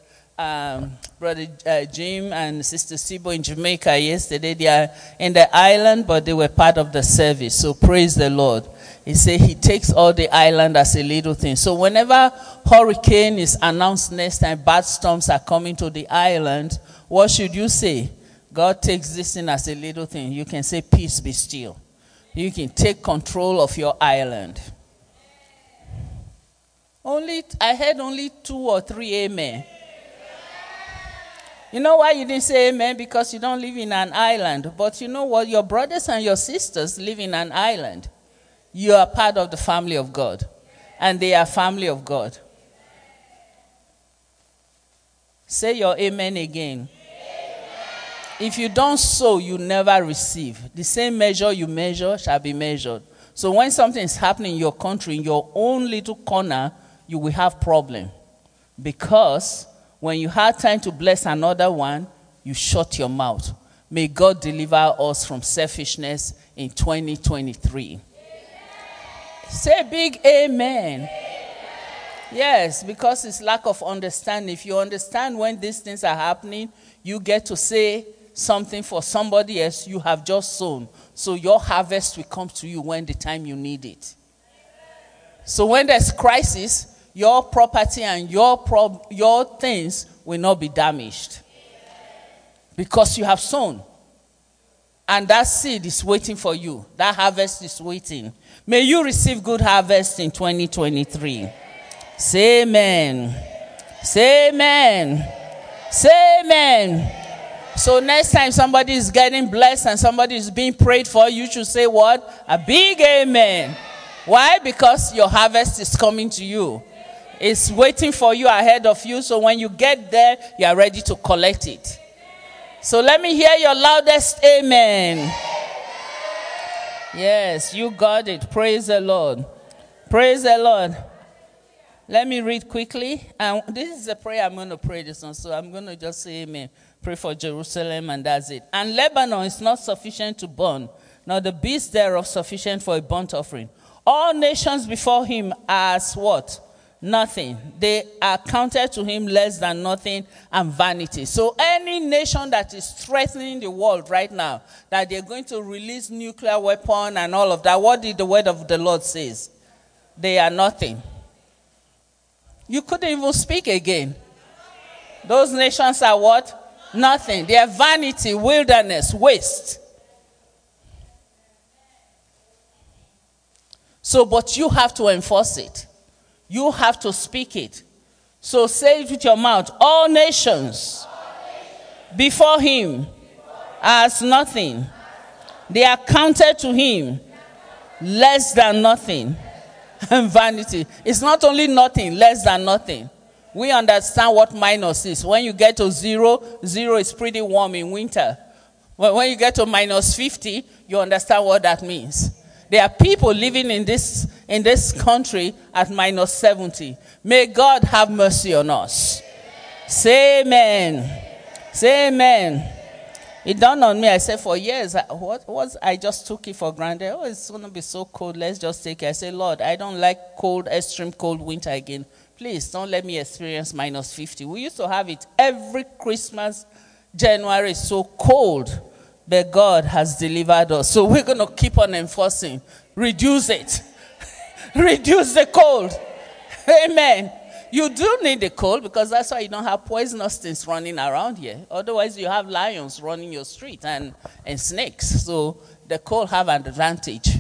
Jim and Sister Sibo in Jamaica yesterday. They are in the island, but they were part of the service. So praise the Lord. He said he takes all the island as a little thing. So whenever hurricane is announced next time, bad storms are coming to the island, what should you say? God takes this thing as a little thing. You can say, peace be still. You can take control of your island. I heard only 2 or 3 amen. You know why you didn't say amen? Because you don't live in an island. But you know what? Your brothers and your sisters live in an island. You are part of the family of God. And they are family of God. Say your amen again. If you don't sow, you never receive. The same measure you measure shall be measured. So when something is happening in your country, in your own little corner, you will have problem. Because when you have time to bless another one, you shut your mouth. May God deliver us from selfishness in 2023. Amen. Say big amen. Amen. Yes, because it's lack of understanding. If you understand when these things are happening, you get to say something for somebody else you have just sown. So your harvest will come to you when the time you need it. So when there's crisis, your property and your things will not be damaged. Because you have sown. And that seed is waiting for you. That harvest is waiting. May you receive good harvest in 2023. Say amen. Say amen. Say amen. So next time somebody is getting blessed and somebody is being prayed for, you should say what? A big amen. Why? Because your harvest is coming to you. It's waiting for you ahead of you. So when you get there, you are ready to collect it. So let me hear your loudest amen. Yes, you got it. Praise the Lord. Praise the Lord. Let me read quickly. And this is a prayer I'm going to pray this one. So I'm going to just say amen. Pray for Jerusalem and that's it. And Lebanon is not sufficient to burn, nor the beasts thereof sufficient for a burnt offering. All nations before him are as what? Nothing. They are counted to him less than nothing and vanity. So any nation that is threatening the world right now, that they're going to release nuclear weapon and all of that, what did the word of the Lord says? They are nothing. You couldn't even speak again. Those nations are what? Nothing. They are vanity, wilderness, waste. So, but you have to enforce it. You have to speak it. So say it with your mouth. All nations before him as nothing. They are counted to him less than nothing and vanity. It's not only nothing, less than nothing. We understand what minus is. When you get to 0, 0 is pretty warm in winter. When you get to minus 50, you understand what that means. There are people living in this country at minus 70. May God have mercy on us. Say amen. Say amen. It dawned on me. I said for years, I just took it for granted. Oh, it's going to be so cold. Let's just take it. I said, Lord, I don't like cold, extreme cold winter again. Please don't let me experience minus 50. We used to have it every Christmas. January is so cold. But God has delivered us. So we're going to keep on enforcing. Reduce it. Reduce the cold. Amen. You do need the cold because that's why you don't have poisonous things running around here. Otherwise, you have lions running your street and snakes. So the cold have an advantage.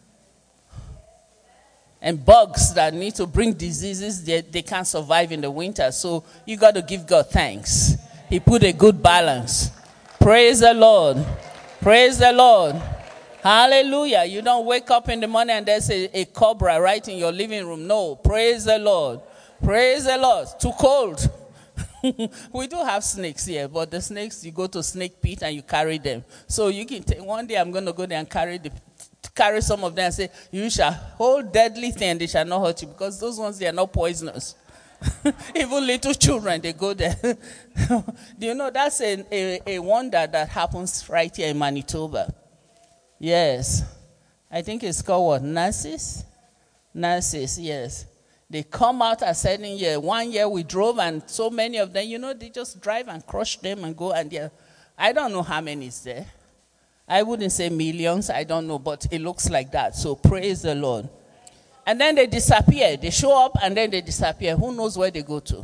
And bugs that need to bring diseases, they can't survive in the winter. So you got to give God thanks. He put a good balance. Praise the Lord. Praise the Lord. Hallelujah. You don't wake up in the morning and there's a cobra right in your living room. No. Praise the Lord. Praise the Lord. Too cold. We do have snakes here, but the snakes, you go to snake pit and you carry them. So you can one day I'm going to go there and carry some of them and say, you shall hold deadly thing and they shall not hurt you because those ones, they are not poisonous. Even little children, they go there. Do you know that's a wonder that happens right here in Manitoba? Yes. I think it's called what? Narcissus? Narcissus, yes. They come out a certain year. 1 year we drove and so many of them, they just drive and crush them and go and I don't know how many is there. I wouldn't say millions, I don't know, but it looks like that. So praise the Lord. And then they disappear. They show up and then they disappear. Who knows where they go to?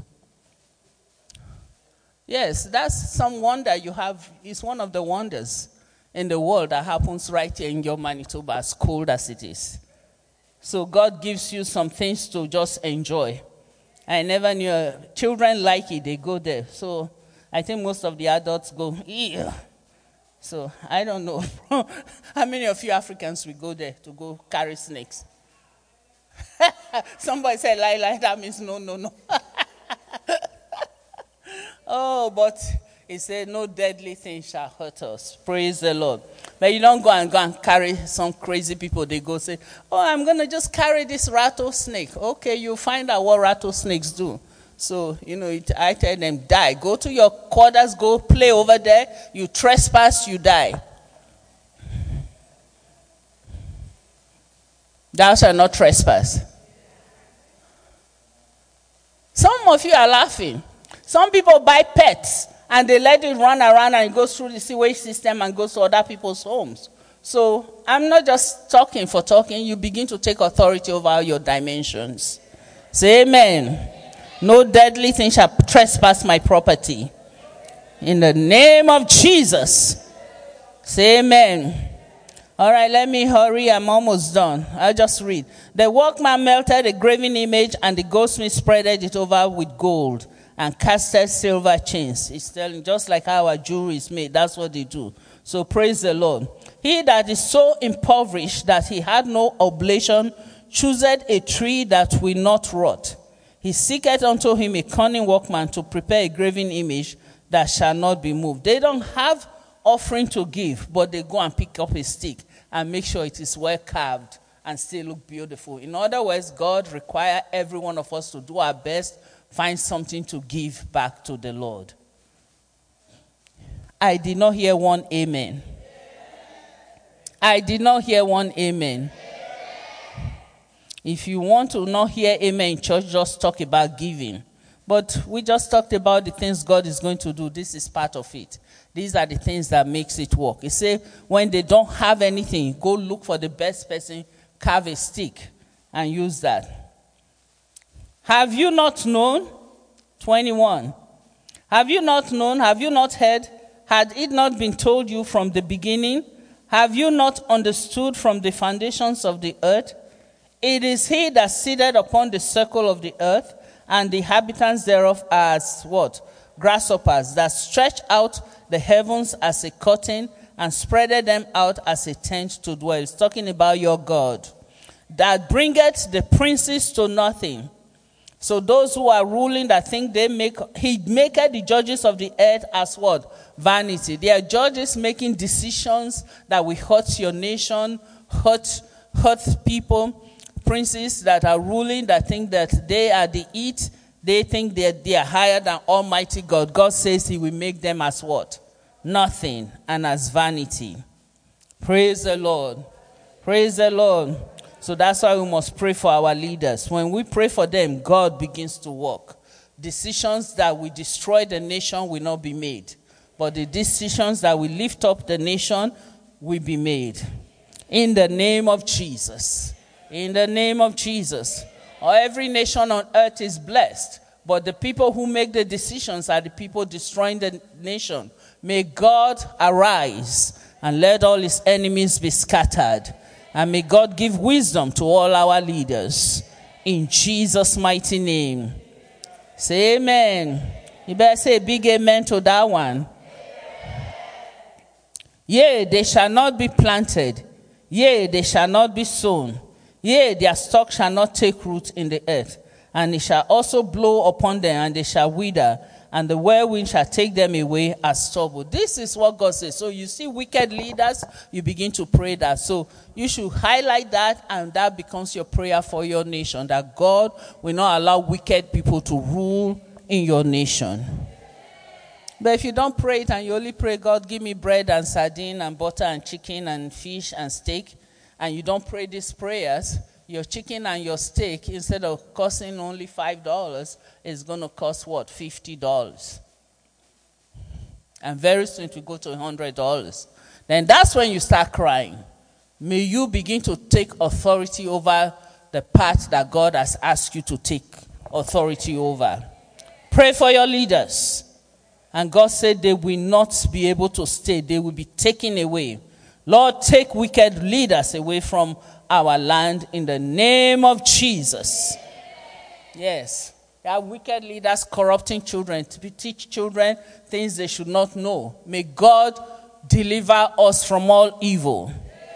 Yes, that's some wonder you have. It's one of the wonders in the world that happens right here in your Manitoba, as cold as it is. So God gives you some things to just enjoy. I never knew. Children like it. They go there. So I think most of the adults go, ew. So I don't know. How many of you Africans will go there to go carry snakes? Somebody said lie, that means no. Oh, but he said no deadly thing shall hurt us. Praise the Lord. But you don't go and carry some crazy people. They go say, oh, I'm going to just carry this rattlesnake. Okay, you find out what rattlesnakes do. So, I tell them, die. Go to your quarters, go play over there. You trespass, you die. Thou shalt not trespass. Some of you are laughing. Some people buy pets and they let it run around and it goes through the sewage system and goes to other people's homes. So I'm not just talking for talking. You begin to take authority over your dimensions. Say amen. No deadly thing shall trespass my property. In the name of Jesus. Say amen. All right, let me hurry. I'm almost done. I'll just read. The workman melted a graven image, and the goldsmith spreaded it over with gold and casted silver chains. It's telling just like how our jewelry is made. That's what they do. So praise the Lord. He that is so impoverished that he had no oblation chooseth a tree that will not rot. He seeketh unto him a cunning workman to prepare a graven image that shall not be moved. They don't have offering to give, but they go and pick up a stick and make sure it is well carved and still look beautiful. In other words, God requires every one of us to do our best, find something to give back to the Lord. I did not hear one amen. I did not hear one amen. If you want to not hear amen in church, just talk about giving. But we just talked about the things God is going to do. This is part of it. These are the things that makes it work. He said, when they don't have anything, go look for the best person, carve a stick, and use that. Have you not known? 21. Have you not known? Have you not heard? Had it not been told you from the beginning? Have you not understood from the foundations of the earth? It is he that sitteth upon the circle of the earth, and the inhabitants thereof as what? Grasshoppers, that stretch out the heavens as a curtain, and spreaded them out as a tent to dwell. It's talking about your God. That bringeth the princes to nothing. So those who are ruling that think he maketh the judges of the earth as what? Vanity. They are judges making decisions that will hurt your nation, hurt people. Princes that are ruling, that think that they are the it, they think that they are higher than Almighty God. God says he will make them as what? Nothing, and as vanity. Praise the Lord. Praise the Lord. So that's why we must pray for our leaders. When we pray for them, God begins to work. Decisions that will destroy the nation will not be made. But the decisions that will lift up the nation will be made. In the name of Jesus. In the name of Jesus. Every nation on earth is blessed, but the people who make the decisions are the people destroying the nation. May God arise and let all his enemies be scattered. And may God give wisdom to all our leaders. In Jesus' mighty name. Say amen. You better say a big amen to that one. Yea, they shall not be planted. Yea, they shall not be sown. Yea, their stock shall not take root in the earth, and it shall also blow upon them, and they shall wither, and the whirlwind shall take them away as stubble. This is what God says. So you see wicked leaders, you begin to pray that. So you should highlight that, and that becomes your prayer for your nation, that God will not allow wicked people to rule in your nation. But if you don't pray it, and you only pray, God, give me bread and sardine and butter and chicken and fish and steak, and you don't pray these prayers, your chicken and your steak, instead of costing only $5, is going to cost what? $50. And very soon it will go to $100. Then that's when you start crying. May you begin to take authority over the part that God has asked you to take authority over. Pray for your leaders. And God said they will not be able to stay. They will be taken away. Lord, take wicked leaders away from our land in the name of Jesus. Yes. There are wicked leaders corrupting children, to teach children things they should not know. May God deliver us from all evil.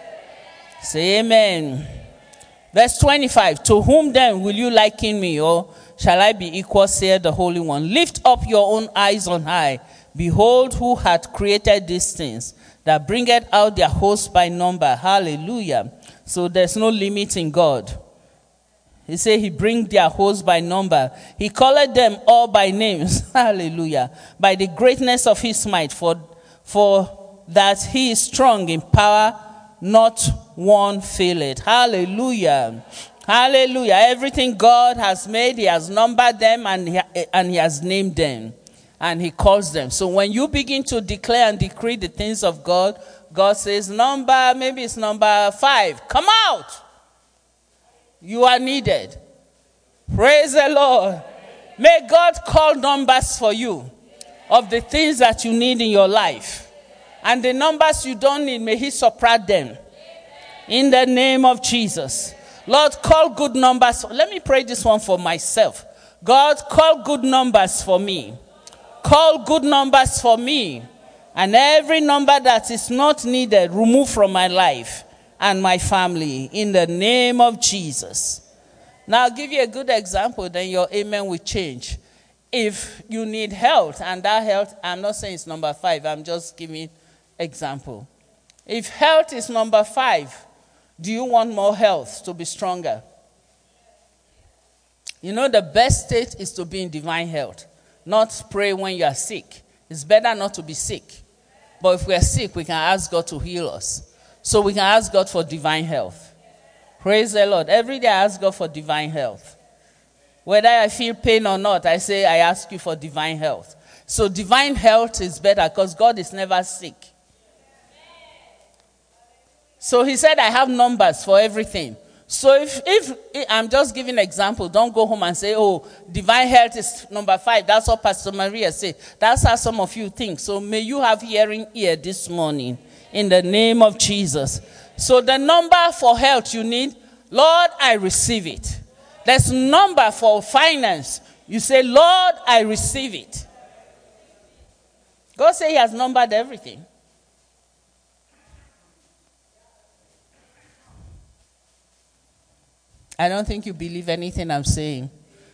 Say amen. Verse 25. To whom then will you liken me, or shall I be equal, saith the Holy One? Lift up your own eyes on high. Behold, who hath created these things, that bringeth out their host by number. Hallelujah. So there's no limit in God. He said he bring their host by number. He called them all by names. Hallelujah. By the greatness of his might, for that he is strong in power, not one faileth. Hallelujah. Hallelujah. Everything God has made, he has numbered them and he has named them. And he calls them. So when you begin to declare and decree the things of God, God says, maybe it's number 5. Come out. You are needed. Praise the Lord. May God call numbers for you of the things that you need in your life. And the numbers you don't need, may he subtract them. In the name of Jesus. Lord, call good numbers. Let me pray this one for myself. God, call good numbers for me. Call good numbers for me. And every number that is not needed, remove from my life and my family. In the name of Jesus. Now, I'll give you a good example, then your amen will change. If you need health, and that health, I'm not saying it's number 5, I'm just giving example. If health is number 5, do you want more health to be stronger? You know, the best state is to be in divine health, not pray when you are sick. It's better not to be sick. But if we are sick, we can ask God to heal us. So we can ask God for divine health. Praise the Lord. Every day I ask God for divine health. Whether I feel pain or not, I say I ask you for divine health. So divine health is better because God is never sick. So he said, I have numbers for everything. So if I'm just giving an example, don't go home and say, oh, divine health is number 5. That's what Pastor Maria said. That's how some of you think. So may you have hearing ear this morning in the name of Jesus. So the number for health you need, Lord, I receive it. There's number for finance. You say, Lord, I receive it. God said he has numbered everything. I don't think you believe anything I'm saying.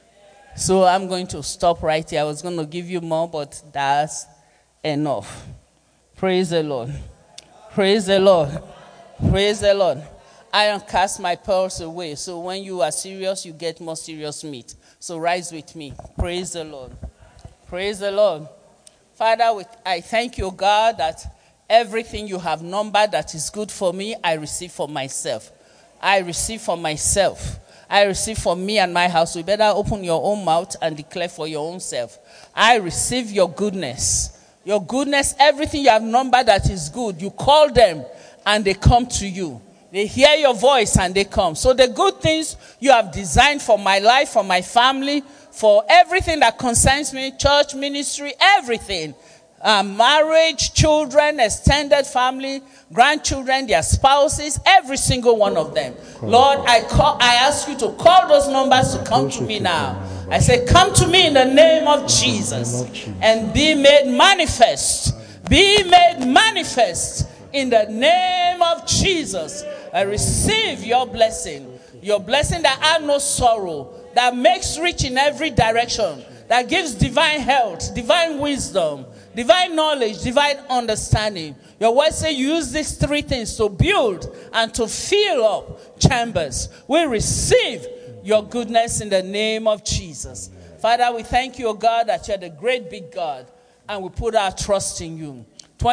So I'm going to stop right here. I was going to give you more, but that's enough. Praise the Lord. Praise the Lord. Praise the Lord. I don't cast my pearls away. So when you are serious, you get more serious meat. So rise with me. Praise the Lord. Praise the Lord. Father, I thank you, God, that everything you have numbered that is good for me, I receive for myself. I receive for myself. I receive for me and my house. You better open your own mouth and declare for your own self. I receive your goodness. Your goodness, everything you have numbered that is good, you call them and they come to you. They hear your voice and they come. So the good things you have designed for my life, for my family, for everything that concerns me, church, ministry, everything. Marriage, children, extended family, grandchildren, their spouses, every single one of them. Lord, I ask you to call those numbers to come to me now. I say, come to me in the name of Jesus and be made manifest. Be made manifest in the name of Jesus. I receive your blessing that has no sorrow, that makes rich in every direction, that gives divine health, divine wisdom, divine knowledge, divine understanding. Your word says you use these 3 things to build and to fill up chambers. We receive your goodness in the name of Jesus. Father, we thank you, O God, that you're the great big God, and we put our trust in you.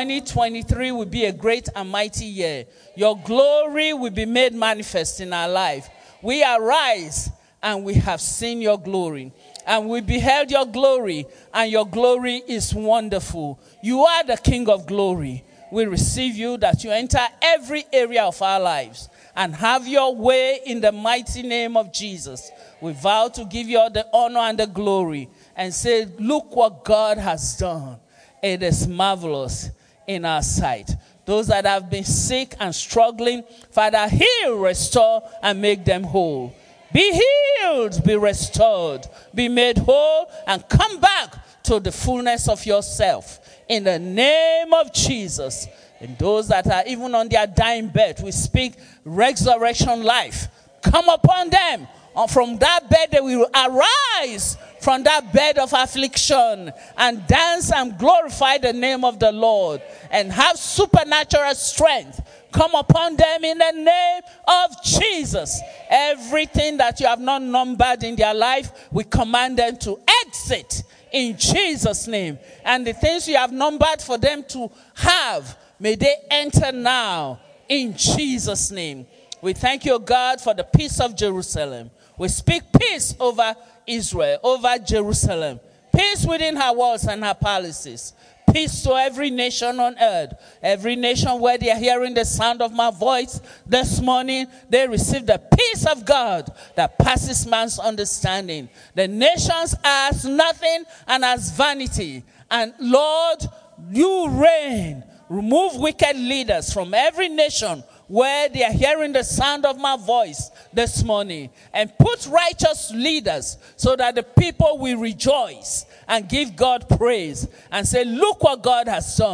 2023 will be a great and mighty year. Your glory will be made manifest in our life. We arise and we have seen your glory. And we beheld your glory, and your glory is wonderful. You are the King of glory. We receive you that you enter every area of our lives and have your way in the mighty name of Jesus. We vow to give you all the honor and the glory and say, look what God has done. It is marvelous in our sight. Those that have been sick and struggling, Father, heal, restore, and make them whole. Be healed, be restored, be made whole, and come back to the fullness of yourself. In the name of Jesus. And those that are even on their dying bed, we speak resurrection life. Come upon them. And from that bed they will arise from that bed of affliction and dance and glorify the name of the Lord and have supernatural strength come upon them in the name of Jesus. Everything that you have not numbered in their life, we command them to exit in Jesus' name. And the things you have numbered for them to have, may they enter now in Jesus' name. We thank you, God, for the peace of Jerusalem. We speak peace over Israel, over Jerusalem. Peace within her walls and her palaces. Peace to every nation on earth. Every nation where they are hearing the sound of my voice this morning, they receive the peace of God that passes man's understanding. The nations are as nothing and as vanity. And Lord, you reign. Remove wicked leaders from every nation where they are hearing the sound of my voice this morning, and put righteous leaders so that the people will rejoice and give God praise and say, look what God has done.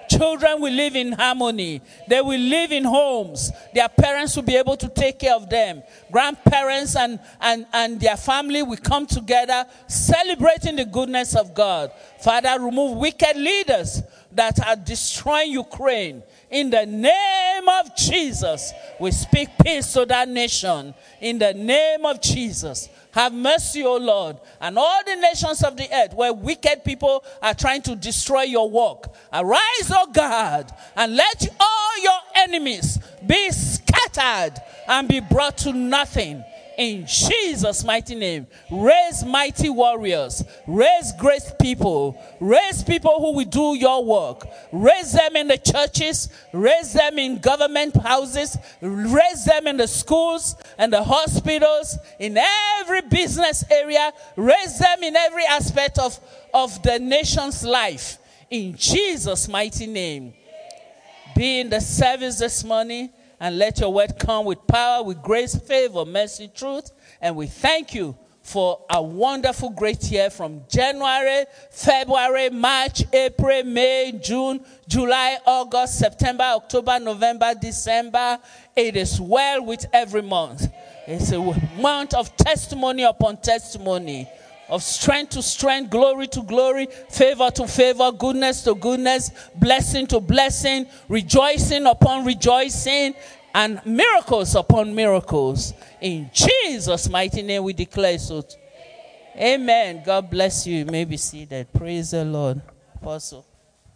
Children will live in harmony. They will live in homes. Their parents will be able to take care of them. Grandparents and their family will come together celebrating the goodness of God. Father, remove wicked leaders that are destroying Ukraine. In the name of Jesus, we speak peace to that nation. In the name of Jesus. Have mercy, O Lord, and all the nations of the earth where wicked people are trying to destroy your work. Arise, O God, and let all your enemies be scattered and be brought to nothing. In Jesus' mighty name, raise mighty warriors, raise great people, raise people who will do your work, raise them in the churches, raise them in government houses, raise them in the schools and the hospitals, in every business area, raise them in every aspect of the nation's life. In Jesus' mighty name, be in the service this morning. And let your word come with power, with grace, favor, mercy, truth. And we thank you for a wonderful, great year from January, February, March, April, May, June, July, August, September, October, November, December. It is well with every month. It's a month of testimony upon testimony, of strength to strength, glory to glory, favor to favor, goodness to goodness, blessing to blessing, rejoicing upon rejoicing, and miracles upon miracles. In Jesus' mighty name we declare so. Amen. God bless you. You may be seated. Praise the Lord. Apostle.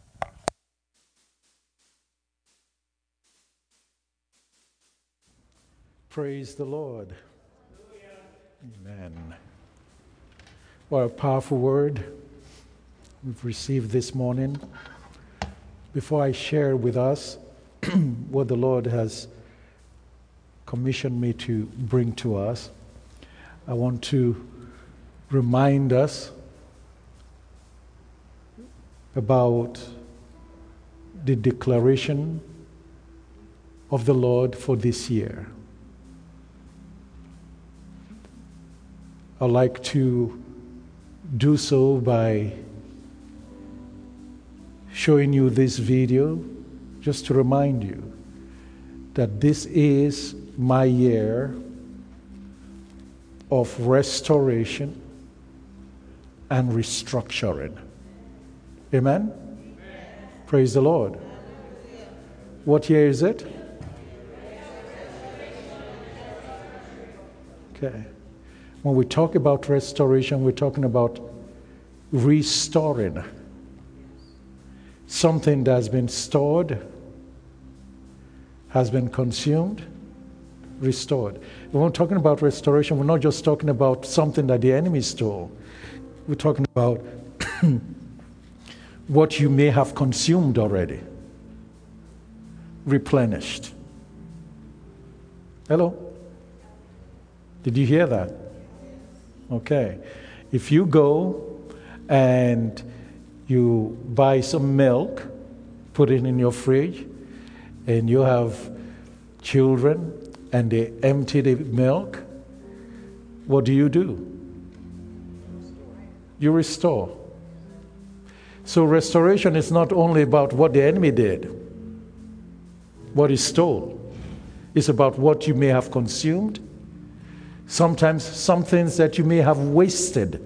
Praise the Lord. Amen. What a powerful word we've received this morning. Before I share with us what the Lord has commissioned me to bring to us, I want to remind us about the declaration of the Lord for this year. I'd like to do so by showing you this video just to remind you that this is my year of restoration and restructuring. Amen? Praise the Lord. What year is it? Okay. When we talk about restoration, we're talking about restoring something that's been stored, has been consumed, restored. When we're talking about restoration, we're not just talking about something that the enemy stole. We're talking about what you may have consumed already, replenished. Hello? Did you hear that? Okay. If you go and you buy some milk, put it in your fridge, and you have children and they empty the milk, what do? You restore. So restoration is not only about what the enemy did, what he stole. It's about what you may have consumed. Sometimes some things that you may have wasted,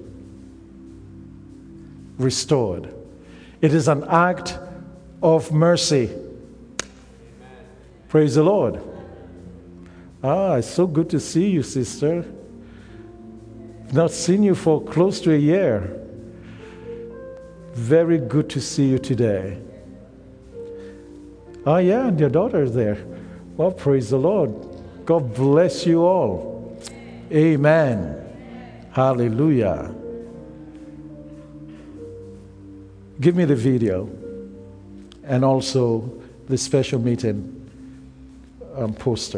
restored. It is an act of mercy. Praise the Lord. It's so good to see you, sister. Not seen you for close to a year. Very good to see you today. Oh yeah, and your daughter is there. Well, praise the Lord. God bless you all. Amen. Hallelujah. Give me the video and also the special meeting poster.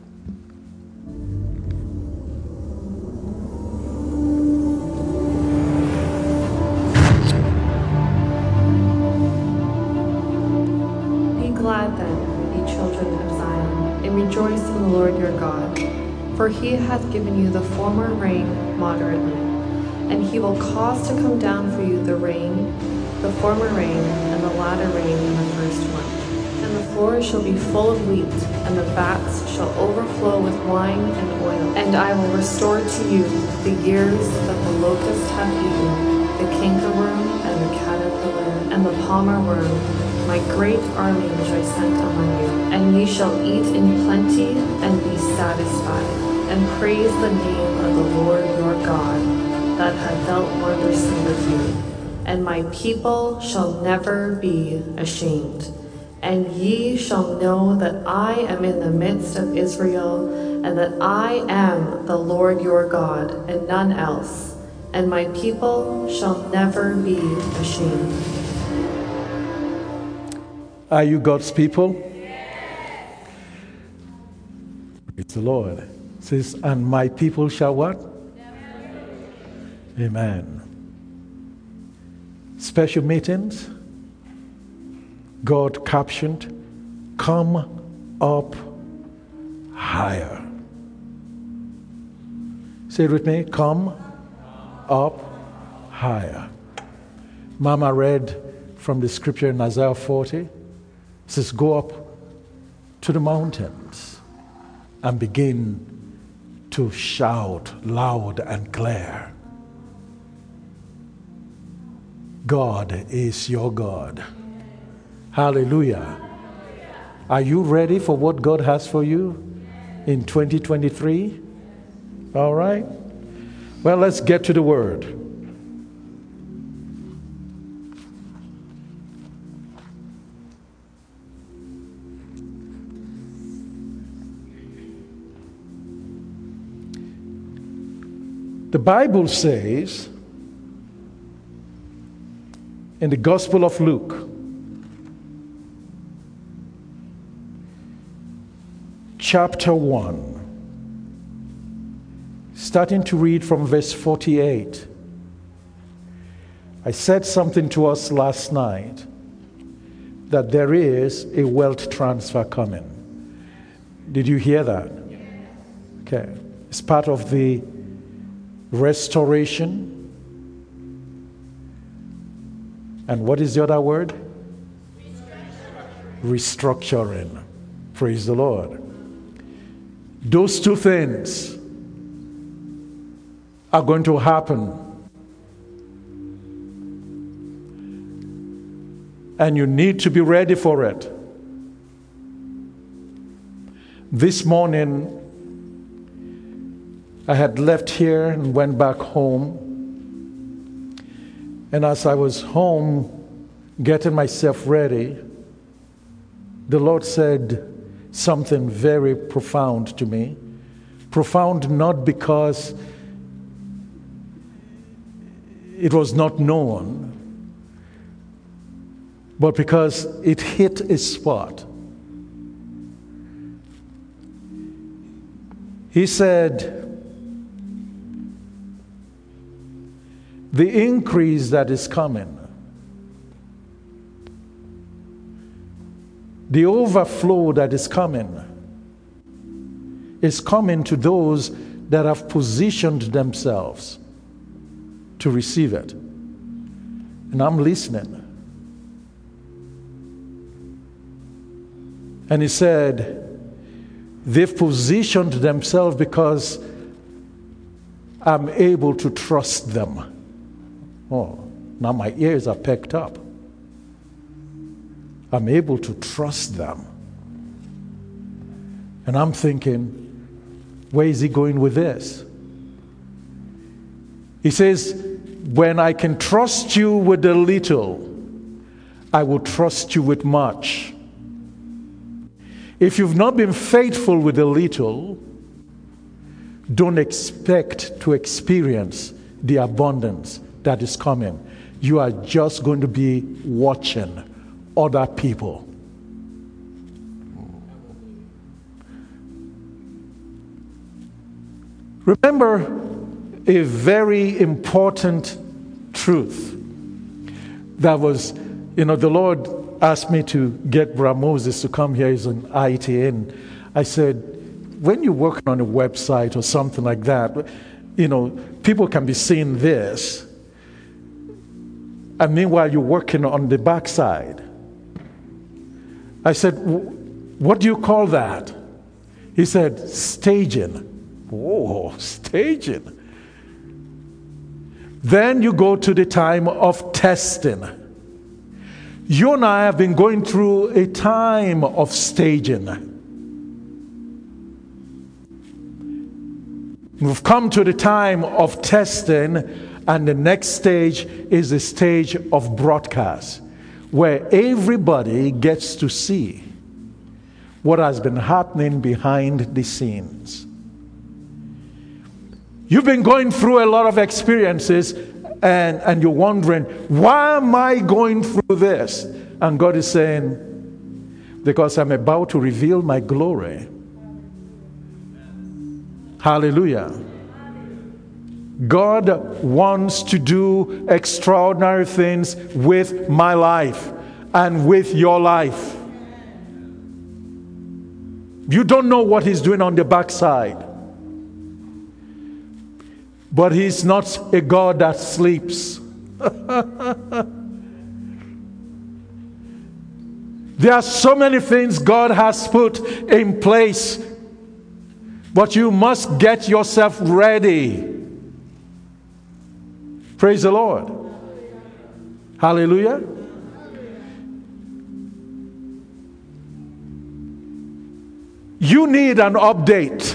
Be glad then, ye children of Zion, and rejoice in the Lord your God. For he hath given you the former rain moderately, and he will cause to come down for you the rain, the former rain, and the latter rain in the first stores shall be full of wheat, and the vats shall overflow with wine and oil. And I will restore to you the years that the locust hath eaten, the cankerworm and the caterpillar and the palmer worm, my great army which I sent among you. And ye shall eat in plenty and be satisfied, and praise the name of the Lord your God, that hath dealt wondrously with you. And my people shall never be ashamed. And ye shall know that I am in the midst of Israel, and that I am the Lord your God, and none else. And my people shall never be ashamed. Are you God's people? Praise the Lord. It says, and my people shall what? Amen. Special meetings, God captioned, come up higher. Say it with me, come up higher. Mama read from the scripture in Isaiah 40. It says, go up to the mountains and begin to shout loud and clear. God is your God. Hallelujah. Are you ready for what God has for you in 2023? All right. Well, let's get to the word. The Bible says in the Gospel of Luke, chapter 1, starting to read from verse 48. I said something to us last night that there is a wealth transfer coming. Did you hear that? Okay. It's part of the restoration. And what is the other word? Restructuring. Praise the Lord. Those two things are going to happen. And you need to be ready for it. This morning, I had left here and went back home. And as I was home, getting myself ready, the Lord said something very profound to me. Profound not because it was not known, but because it hit a spot. He said, the increase that is coming, the overflow that is coming to those that have positioned themselves to receive it. And I'm listening. And he said, they've positioned themselves because I'm able to trust them. Oh, now my ears are perked up. I'm able to trust them. And I'm thinking, where is he going with this? He says, when I can trust you with a little, I will trust you with much. If you've not been faithful with a little, don't expect to experience the abundance that is coming. You are just going to be watching other people. Remember a very important truth that was, the Lord asked me to get Brother Moses to come here. He's an IT. And I said, when you're working on a website or something like that, people can be seeing this. And meanwhile, you're working on the backside. I said, what do you call that? He said, staging. Oh, staging. Then you go to the time of testing. You and I have been going through a time of staging. We've come to the time of testing, and the next stage is the stage of broadcast, where everybody gets to see what has been happening behind the scenes. You've been going through a lot of experiences, and you're wondering, why am I going through this? And God is saying, because I'm about to reveal my glory. Hallelujah. God wants to do extraordinary things with my life and with your life. You don't know what He's doing on the backside. But He's not a God that sleeps. There are so many things God has put in place, but you must get yourself ready. Praise the Lord. Hallelujah. You need an update.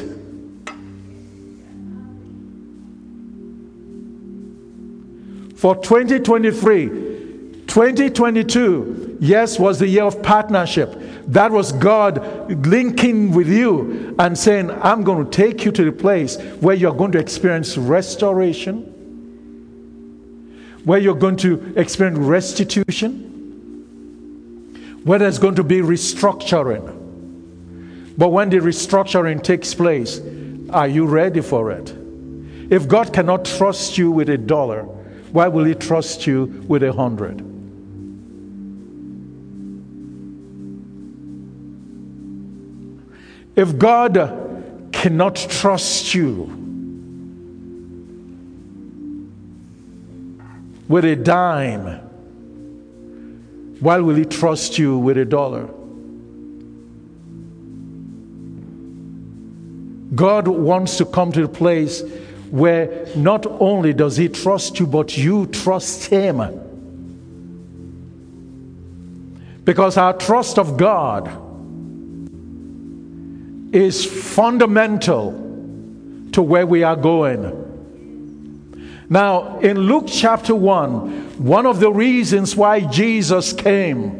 For 2023, 2022, yes, was the year of partnership. That was God linking with you and saying, I'm going to take you to the place where you're going to experience restoration, where you're going to experience restitution, where there's going to be restructuring. But when the restructuring takes place, are you ready for it? If God cannot trust you with $1, why will He trust you with 100? If God cannot trust you with $10, why will He trust you with $1? God wants to come to a place where not only does He trust you, but you trust Him. Because our trust of God is fundamental to where we are going. Now, in Luke chapter 1, one of the reasons why Jesus came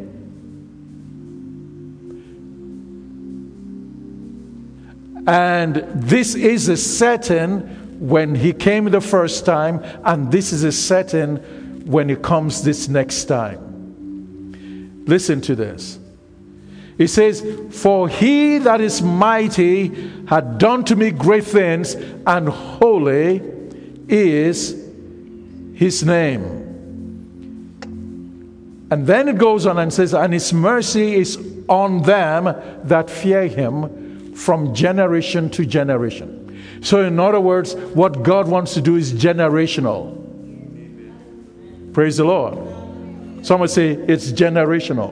and this is a setting when He came the first time, and this is a setting when He comes this next time. Listen to this. It says, for He that is mighty had done to me great things, and holy is His name. And then it goes on and says, and His mercy is on them that fear Him from generation to generation. So in other words, what God wants to do is generational. Praise the Lord. Someone say, it's generational.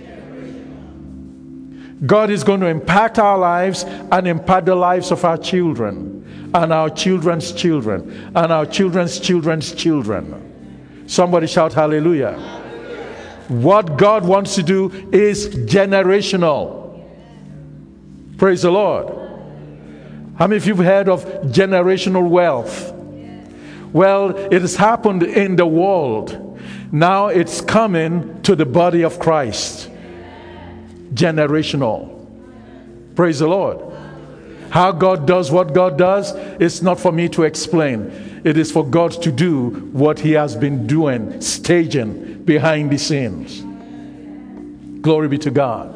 God is going to impact our lives and impact the lives of our children and our children's children and our children's children's children. Somebody shout hallelujah. What God wants to do is generational. Praise the Lord. How many of you have heard of generational wealth? Well, it has happened in the world. Now it's coming to the body of Christ. Generational. Praise the Lord. How God does what God does, it's not for me to explain. It is for God to do what He has been doing, staging behind the scenes. Glory be to God.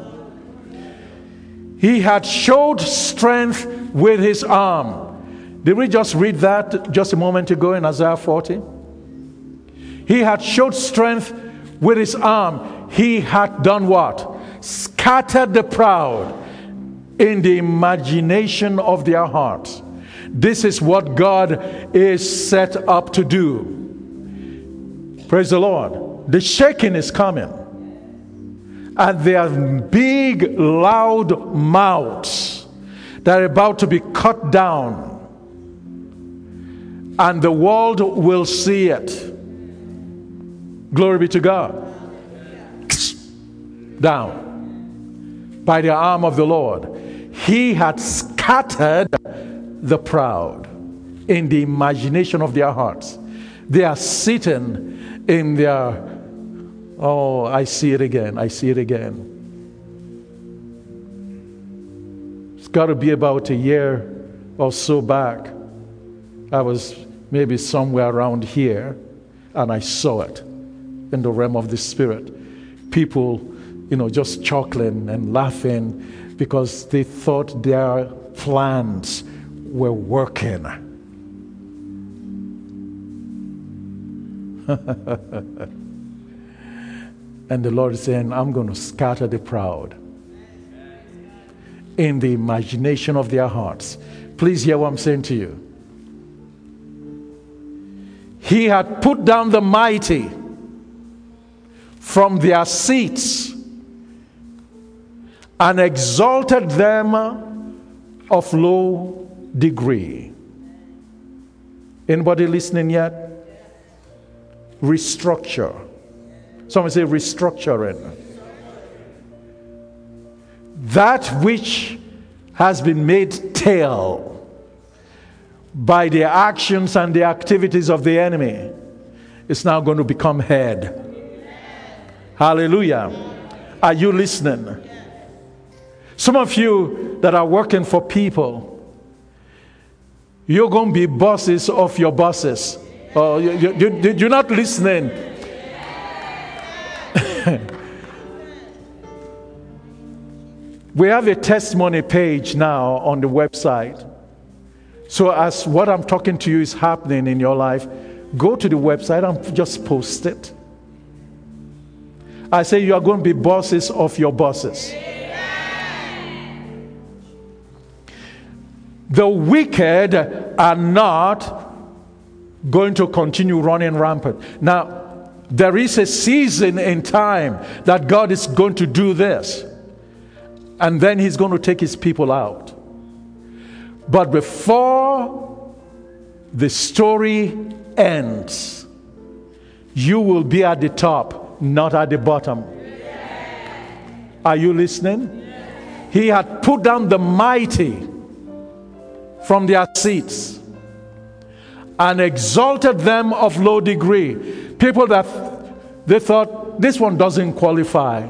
He had showed strength with His arm. Did we just read that just a moment ago in Isaiah 40? He had showed strength with His arm. He had done what? Scattered the proud in the imagination of their hearts. This is what God is set up to do. Praise the Lord. The shaking is coming. and their big, loud mouths that are about to be cut down. And the world will see it. Glory be to God. Down by the arm of the Lord. He had scattered the proud in the imagination of their hearts. They are sitting in their, oh, I see it again. I see it again. It's got to be about a year or so back. I was maybe somewhere around here, and I saw it in the realm of the Spirit. People, just chuckling and laughing because they thought their plans were working. And the Lord is saying, I'm going to scatter the proud in the imagination of their hearts. Please hear what I'm saying to you. He had put down the mighty from their seats and exalted them of low degree. Anybody listening yet? Restructure. Someone say restructuring. That which has been made tail by the actions and the activities of the enemy is now going to become head. Hallelujah. Are you listening? Some of you that are working for people, you're going to be bosses of your bosses. Oh, you're not listening. We have a testimony page now on the website. So as what I'm talking to you is happening in your life, go to the website and just post it. I say you are going to be bosses of your bosses. The wicked are not going to continue running rampant. Now, there is a season in time that God is going to do this. And then he's going to take his people out. But before the story ends, you will be at the top, not at the bottom. Are you listening? He had put down the mighty from their seats and exalted them of low degree. People that they thought, this one doesn't qualify.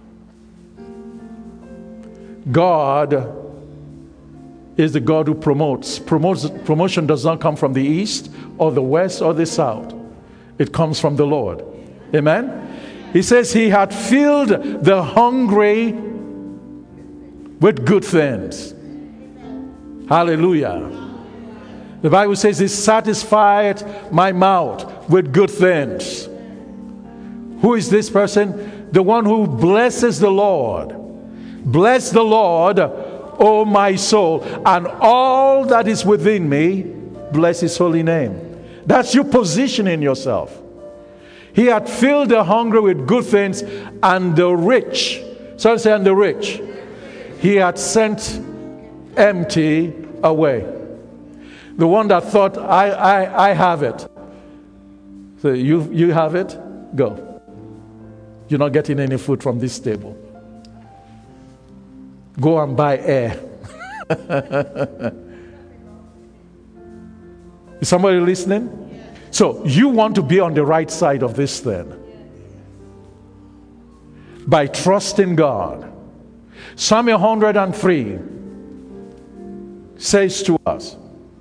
God is the God who promotes. Promotion does not come from the east or the west or the south. It comes from the Lord. Amen? He says he had filled the hungry with good things. Hallelujah. The Bible says he satisfied my mouth with good things. Who is this person? The one who blesses the Lord. Bless the Lord, O my soul, and all that is within me, bless his holy name. That's your position in yourself. He had filled the hungry with good things, and the rich, so say, and the rich, he had sent empty away. The one that thought, I have it. So you have it? Go. You're not getting any food from this table. Go and buy air. Is somebody listening? So you want to be on the right side of this thing by trusting God. Psalm 103 says to us,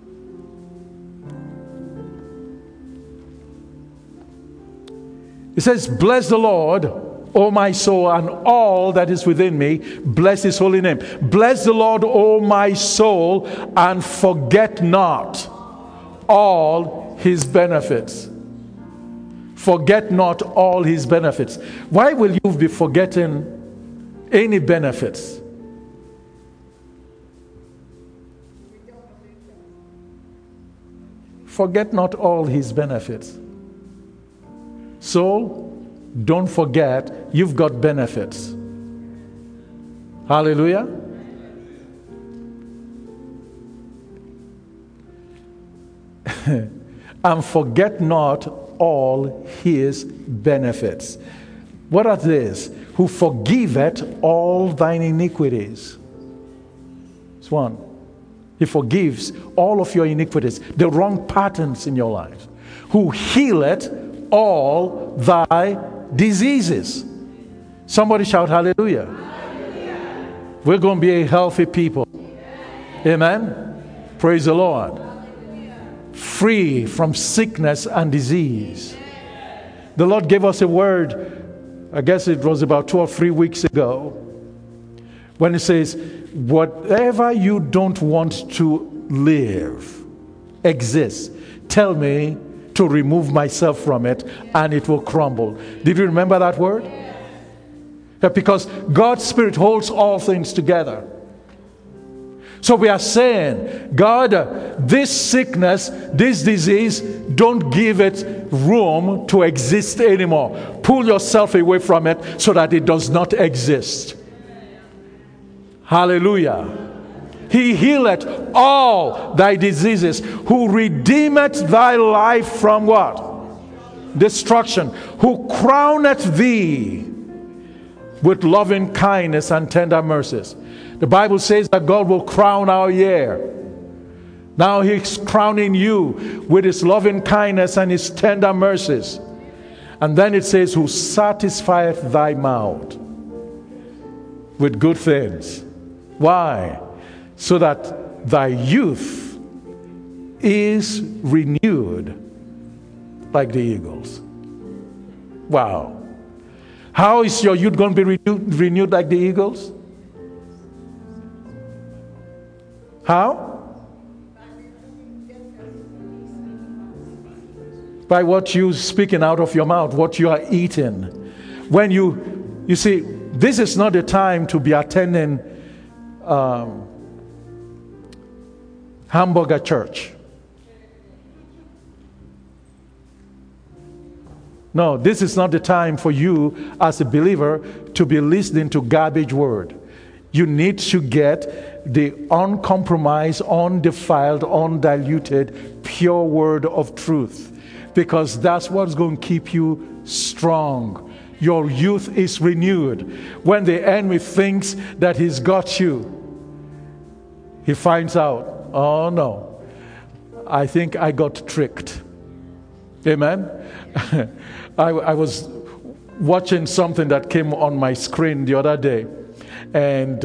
it says, bless the Lord, O my soul, and all that is within me, bless his holy name. Bless the Lord, O my soul, and forget not all his benefits. Forget not all his benefits. Why will you be forgetting any benefits? Forget not all his benefits. Soul, don't forget you've got benefits. Hallelujah. And forget not all his benefits. What are these? Who forgiveth all thine iniquities. It's one. He forgives all of your iniquities, the wrong patterns in your life. Who healeth all thy diseases. Somebody shout hallelujah. Hallelujah. We're going to be a healthy people. Amen. Praise the Lord. Free from sickness and disease. The Lord gave us a word, I guess it was about 2 or 3 weeks ago, when He says, whatever you don't want to live, exist, tell me to remove myself from it and it will crumble. Did you remember that word? Because God's Spirit holds all things together. So we are saying, God, this sickness, this disease, don't give it room to exist anymore. Pull yourself away from it so that it does not exist. Hallelujah. He healeth all thy diseases, who redeemeth thy life from what? Destruction. Who crowneth thee with loving kindness and tender mercies. The Bible says that God will crown our year. Now He's crowning you with His loving kindness and His tender mercies. And then it says, who satisfieth thy mouth with good things. Why? So that thy youth is renewed like the eagles. Wow. How is your youth going to be renewed like the eagles? How? By what you speaking out of your mouth, what you are eating. When you see, this is not the time to be attending hamburger church. No, this is not the time for you as a believer to be listening to garbage word. You need to get the uncompromised, undefiled, undiluted, pure word of truth. Because that's what's going to keep you strong. Your youth is renewed. When the enemy thinks that he's got you, he finds out, oh no, I think I got tricked. Amen? I was watching something that came on my screen the other day. And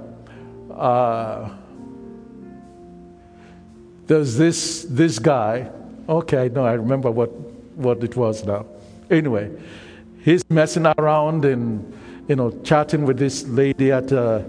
there's this guy. Okay, no, I remember what it was now. Anyway, he's messing around and chatting with this lady at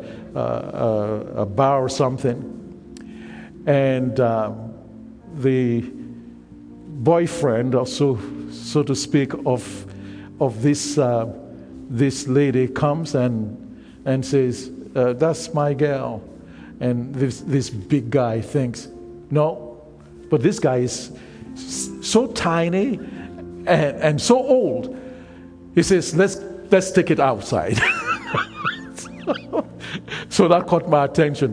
a bar or something, and the boyfriend, also so to speak, of this lady comes and says, that's my girl. And this big guy thinks, no, but this guy is so tiny and so old. He says, let's take it outside. So that caught my attention.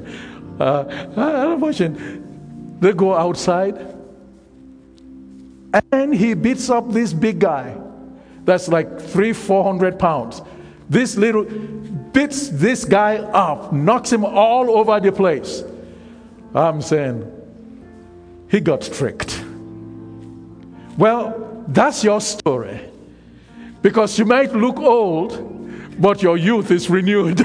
They go outside, and he beats up this big guy that's like 300-400 pounds. This little beats this guy up, knocks him all over the place. I'm saying, he got tricked. Well, that's your story. Because you might look old, but your youth is renewed.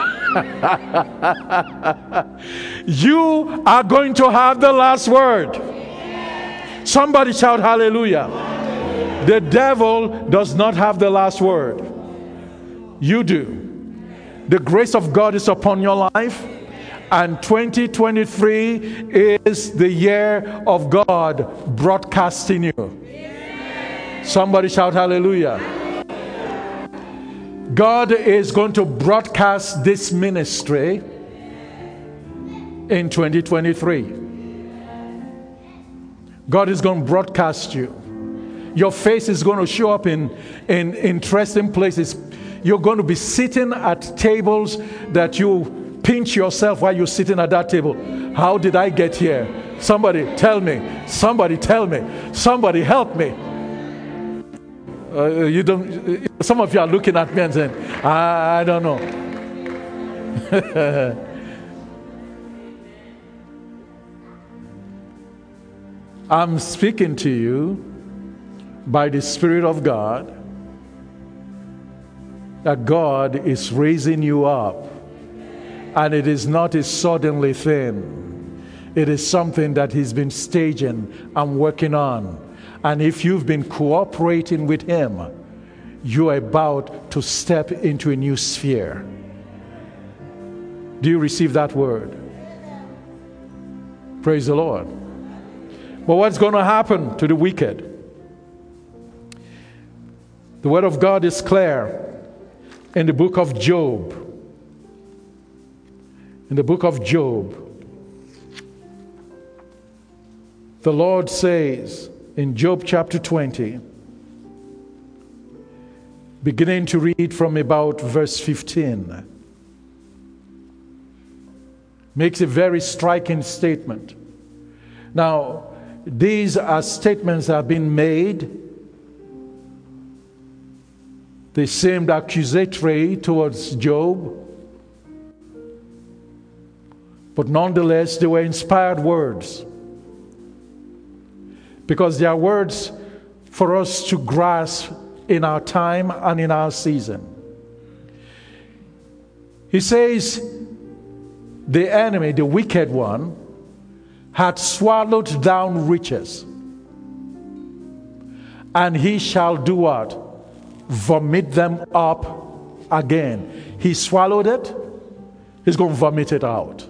You are going to have the last word. Somebody shout hallelujah. The devil does not have the last word. You do. The grace of God is upon your life, and 2023 is the year of God broadcasting you. Somebody shout hallelujah. God is going to broadcast this ministry in 2023. God is going to broadcast you. Your face is going to show up in interesting places. you're going to be sitting at tables that you pinch yourself while you're sitting at that table. How did I get here? Somebody tell me. Somebody tell me. Somebody help me. You don't. Some of you are looking at me and saying, I don't know. I'm speaking to you by the Spirit of God that God is raising you up, and it is not a suddenly thing. It is something that He's been staging and working on. And if you've been cooperating with Him, you're about to step into a new sphere. Do you receive that word? Praise the Lord. But what's going to happen to the wicked? The word of God is clear in the book of Job. In the book of Job, the Lord says in Job chapter 20, beginning to read from about verse 15, makes a very striking statement. Now, these are statements that have been made. They seemed accusatory towards Job, but nonetheless, they were inspired words, because they are words for us to grasp in our time and in our season. He says, the enemy, the wicked one, had swallowed down riches, and he shall do what? Vomit them up again. He swallowed it, he's going to vomit it out.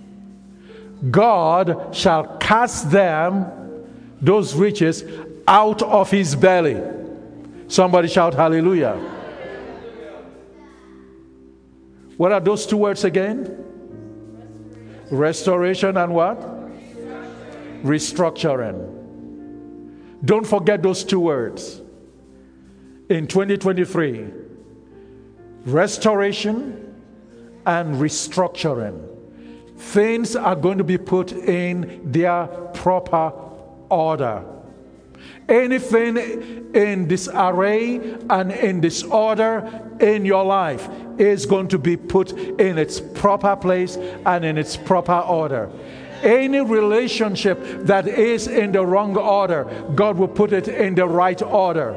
God shall cast them, those riches, out of his belly. Somebody shout hallelujah. What are those two words again? Restoration and what? Restructuring. Don't forget those two words. In 2023, restoration and restructuring. Things are going to be put in their proper order. Anything in disarray and in disorder in your life is going to be put in its proper place and in its proper order. Any relationship that is in the wrong order, God will put it in the right order.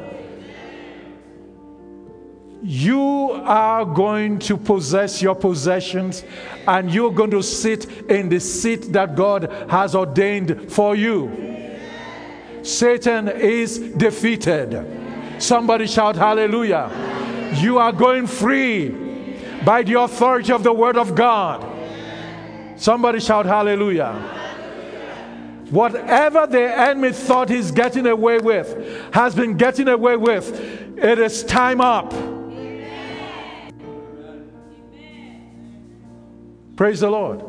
You are going to possess your possessions, and you're going to sit in the seat that God has ordained for you. Satan is defeated. Somebody shout hallelujah. You are going free by the authority of the word of God. Somebody shout hallelujah. Whatever the enemy thought he's getting away with, has been getting away with, it is time up. Praise the Lord.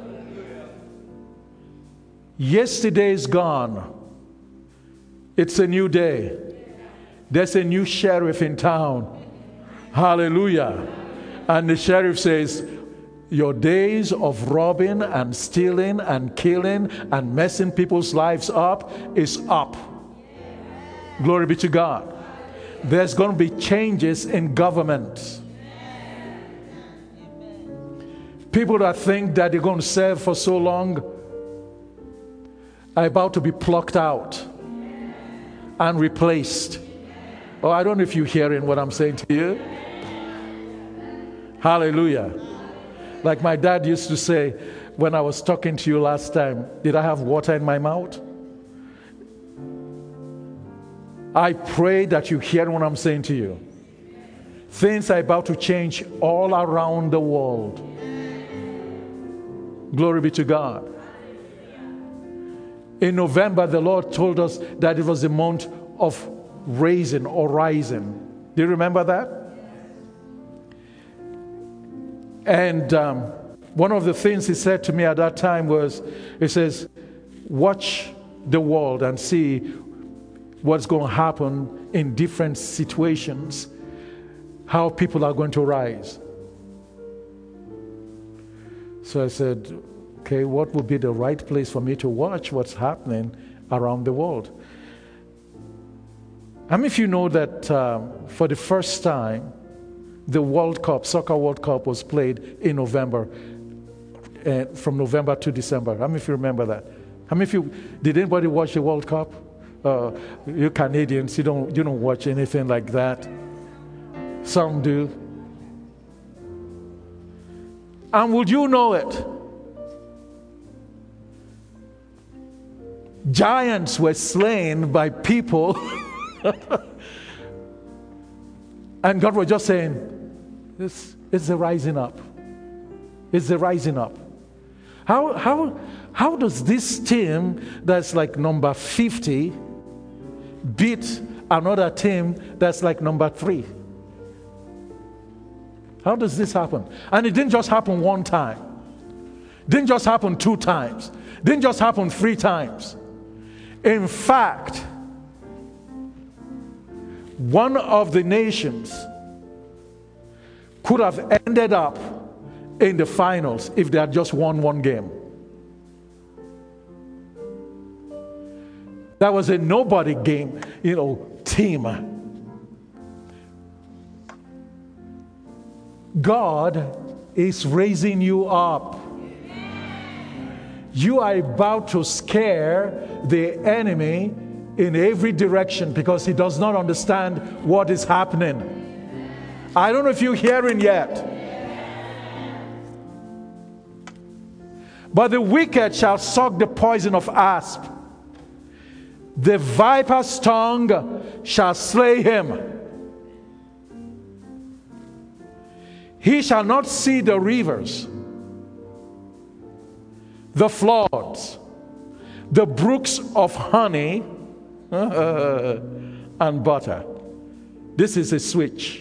Yesterday is gone. It's a new day. There's a new sheriff in town. Hallelujah. And the sheriff says, your days of robbing and stealing and killing and messing people's lives up is up. Glory be to God. There's going to be changes in government. People that think that they're going to serve for so long are about to be plucked out and replaced. Oh, I don't know if you're hearing what I'm saying to you. Hallelujah. Like my dad used to say when I was talking to you last time, did I have water in my mouth? I pray that you hear what I'm saying to you. Things are about to change all around the world. Glory be to God. In November, the Lord told us that it was the month of raising or rising. Do you remember that? And one of the things he said to me at that time was, he says, watch the world and see what's going to happen in different situations. how people are going to rise. So I said, okay, what would be the right place for me to watch what's happening around the world? How many of you know that for the first time, the World Cup, Soccer World Cup, was played in November, from November to December? How many of you remember that? How many of you, did anybody watch the World Cup? You Canadians, you don't watch anything like that. Some do. And would you know it? Giants were slain by people. And God was just saying, it's the rising up. It's the rising up. How does this team that's like number 50 beat another team that's like number 3? How does this happen? And it didn't just happen one time. Didn't just happen 2 times. Didn't just happen 3 times. In fact, one of the nations could have ended up in the finals if they had just won 1 game. That was a nobody game, team. God is raising you up. You are about to scare the enemy in every direction because he does not understand what is happening. I don't know if you're hearing yet. But the wicked shall suck the poison of asp. The viper's tongue shall slay him. He shall not see the rivers, the floods, the brooks of honey and butter. This is a switch.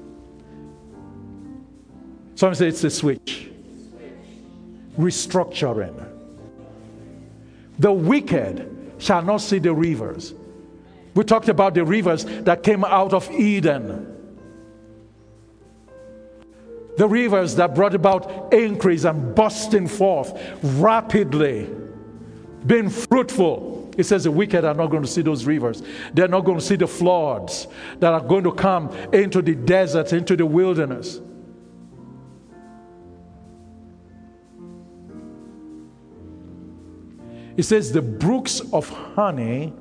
Some say it's a switch. Restructuring. The wicked shall not see the rivers. We talked about the rivers that came out of Eden. The rivers that brought about increase and bursting forth rapidly, being fruitful. It says the wicked are not going to see those rivers. They're not going to see the floods that are going to come into the deserts, into the wilderness. It says the brooks of honey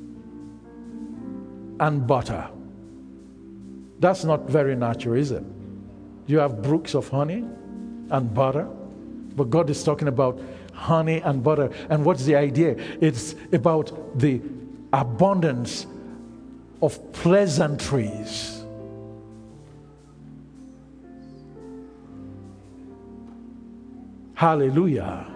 and butter. That's not very natural, is it? You have brooks of honey and butter, but God is talking about honey and butter. And what's the idea? It's about the abundance of pleasantries. Hallelujah.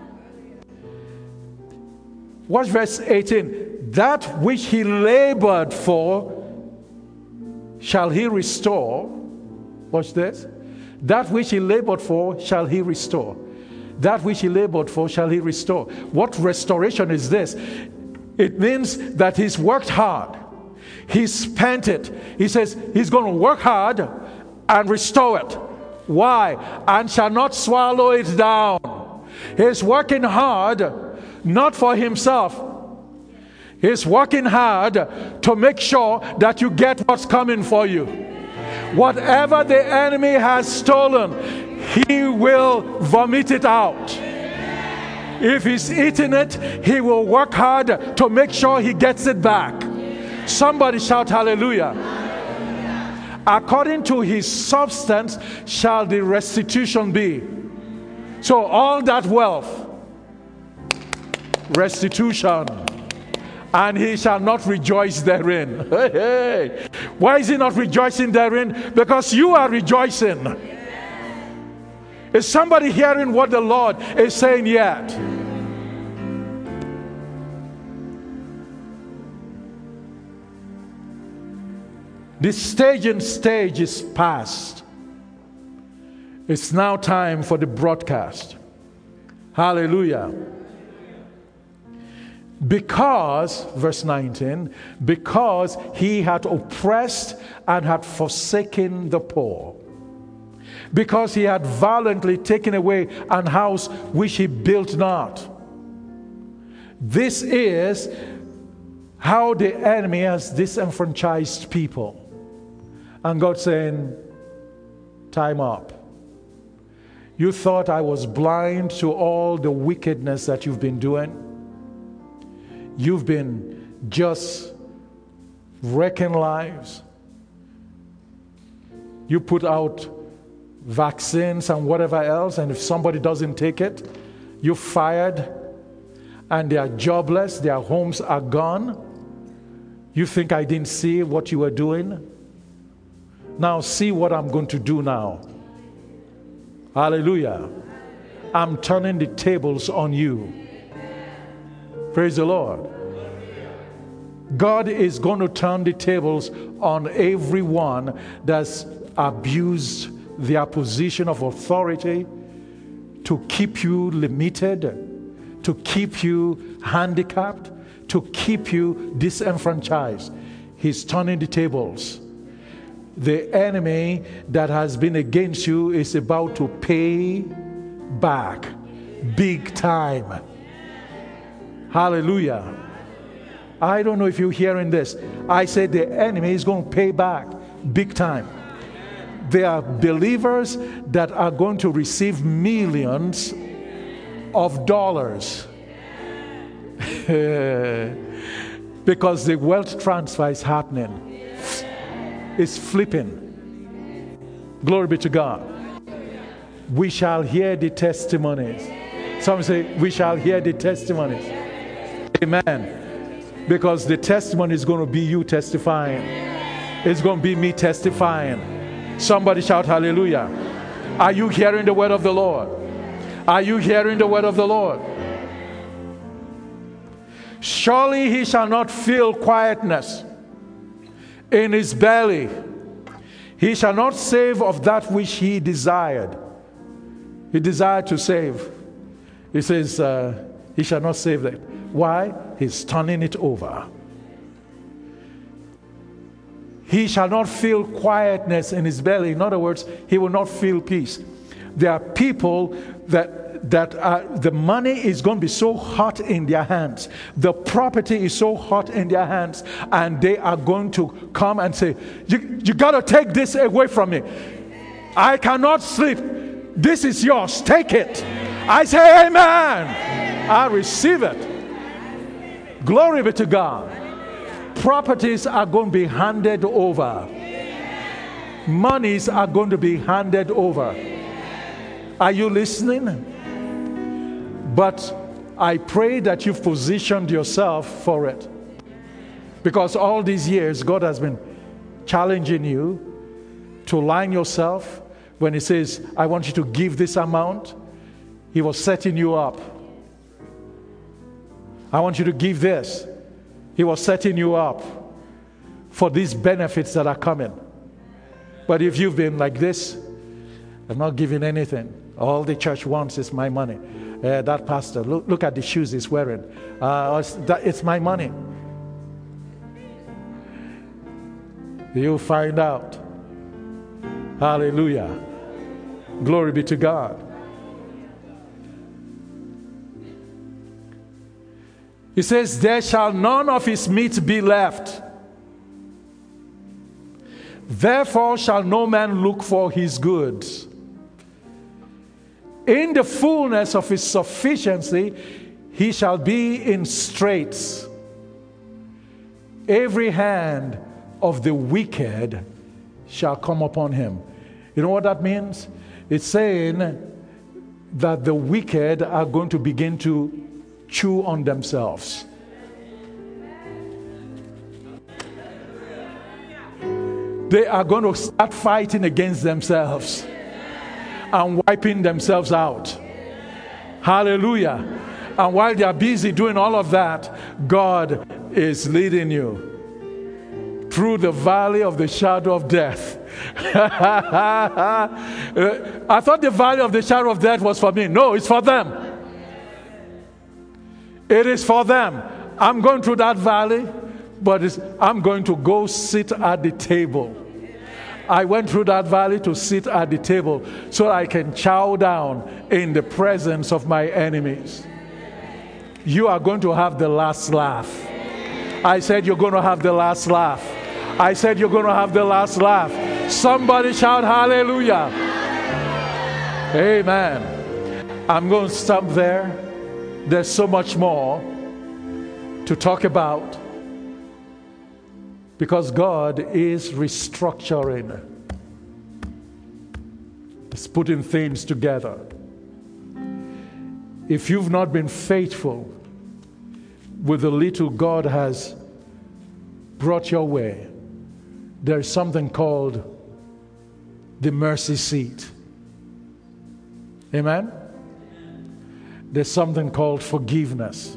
Watch verse 18. That which he labored for shall he restore. Watch this. That which he labored for shall he restore. That which he labored for shall he restore. What restoration is this? It means that he's worked hard. He spent it. He says he's going to work hard and restore it. Why? And shall not swallow it down. He's working hard, not for himself. He's working hard to make sure that you get what's coming for you. Whatever the enemy has stolen, he will vomit it out. If he's eating it, he will work hard to make sure he gets it back. Somebody shout hallelujah. According to his substance shall the restitution be. So all that wealth, restitution, and he shall not rejoice therein. Hey, hey. Why is he not rejoicing therein? Because you are rejoicing. Is somebody hearing what the Lord is saying yet? The staging stage is past. It's now time for the broadcast. Hallelujah. Because, verse 19, because he had oppressed and had forsaken the poor. Because he had violently taken away an house which he built not. This is how the enemy has disenfranchised people. And God saying, time up. You thought I was blind to all the wickedness that you've been doing. You've been just wrecking lives. You put out vaccines and whatever else, and if somebody doesn't take it, you're fired, and they are jobless, their homes are gone. You think I didn't see what you were doing? Now see what I'm going to do now. Hallelujah. I'm turning the tables on you. Praise the Lord. God is going to turn the tables on everyone that's abused their position of authority to keep you limited, to keep you handicapped, to keep you disenfranchised. He's turning the tables. The enemy that has been against you is about to pay back big time. Hallelujah. I don't know if you're hearing this. I said the enemy is going to pay back big time. There are believers that are going to receive millions of dollars because the wealth transfer is happening. It's flipping. Glory be to God. We shall hear the testimonies. Some say, we shall hear the testimonies. Amen. Because the testimony is going to be you testifying. It's going to be me testifying. Somebody shout hallelujah. Are you hearing the word of the Lord? Are you hearing the word of the Lord? Surely he shall not feel quietness in his belly. He shall not save of that which he desired. He desired to save. He says, he shall not save that. Why? He's turning it over. He shall not feel quietness in his belly. In other words, he will not feel peace. There are people that the money is going to be so hot in their hands. The property is so hot in their hands. And they are going to come and say, you got to take this away from me. I cannot sleep. This is yours. Take it. I say amen. I receive it. Glory be to God. Properties are going to be handed over. Monies are going to be handed over. Are you listening? But I pray that you've positioned yourself for it. Because all these years, God has been challenging you to line yourself. When he says, I want you to give this amount, he was setting you up. I want you to give this. He was setting you up for these benefits that are coming. But if you've been like this, I'm not giving anything. All the church wants is my money. That pastor, look at the shoes he's wearing. It's my money. You'll find out. Hallelujah. Glory be to God. He says, there shall none of his meat be left. Therefore shall no man look for his goods. In the fullness of his sufficiency, he shall be in straits. Every hand of the wicked shall come upon him. You know what that means? It's saying that the wicked are going to begin to chew on themselves. They are going to start fighting against themselves and wiping themselves out. Hallelujah. And while they are busy doing all of that, God is leading you through the valley of the shadow of death. I thought the valley of the shadow of death was for me. No, it's for them. It is for them. I'm going through that valley, but I'm going to go sit at the table. I went through that valley to sit at the table so I can chow down in the presence of my enemies. You are going to have the last laugh. I said you're going to have the last laugh. I said you're going to have the last laugh. Somebody shout hallelujah. Amen. I'm going to stop there. There's so much more to talk about, because God is restructuring. He's putting things together. If you've not been faithful with the little God has brought your way, there's something called the mercy seat. Amen? There's something called forgiveness.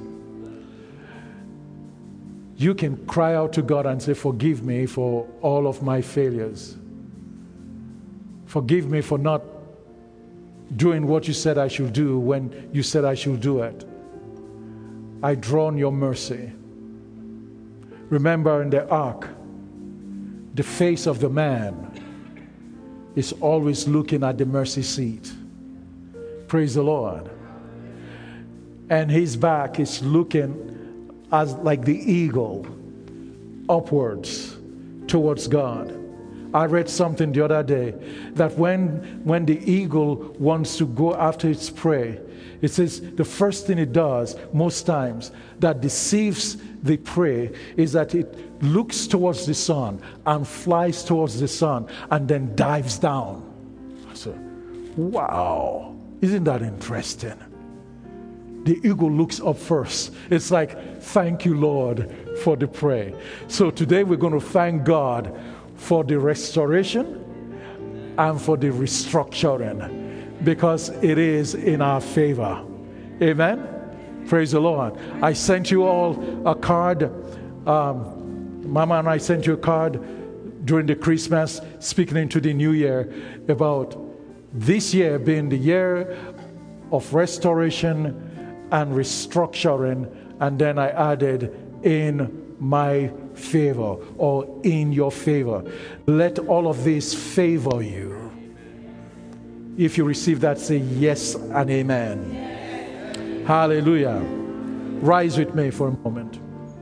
You can cry out to God and say, forgive me for all of my failures. Forgive me for not doing what you said I should do when you said I should do it. I draw on your mercy. Remember, in the ark, the face of the man is always looking at the mercy seat. Praise the Lord. And his back is looking as like the eagle upwards towards God. I read something the other day that when the eagle wants to go after its prey, it says the first thing it does most times that deceives the prey is that it looks towards the sun and flies towards the sun and then dives down. I said, wow, isn't that interesting? The eagle looks up first. It's like, thank you, Lord, for the prey. So today we're going to thank God for the restoration and for the restructuring, because it is in our favor. Amen? Praise the Lord. I sent you all a card. Mama and I sent you a card during the Christmas, speaking into the new year about this year being the year of restoration and restructuring, and then I added in my favor or in your favor. Let all of this favor you. If you receive that, say yes and amen. Yes. Hallelujah. Rise with me for a moment.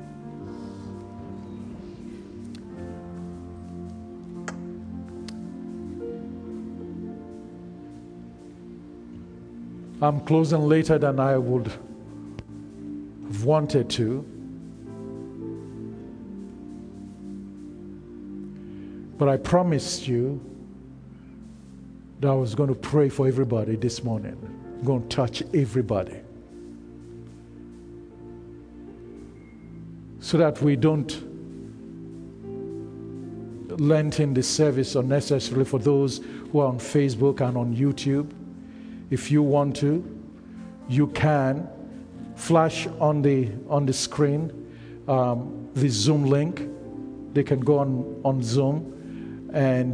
I'm closing later than I would have wanted to. But I promised you that I was going to pray for everybody this morning. I'm going to touch everybody. So that we don't lengthen the service unnecessarily for those who are on Facebook and on YouTube. If you want to, you can flash on the screen the Zoom link. They can go on Zoom. And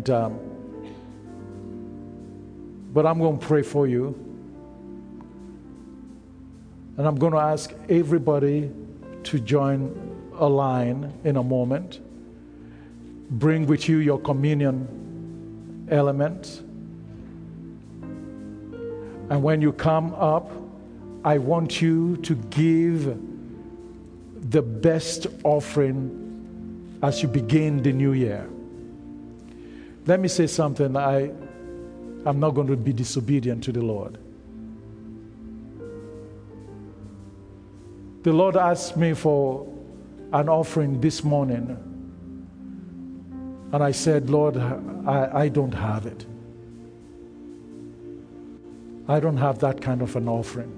but I'm going to pray for you, and I'm going to ask everybody to join a line in a moment. Bring with you your communion element, and when you come up, I want you to give the best offering as you begin the new year. Let me say something. I'm not going to be disobedient to the Lord. The Lord asked me for an offering this morning, and I said, Lord, I don't have it. I don't have that kind of an offering.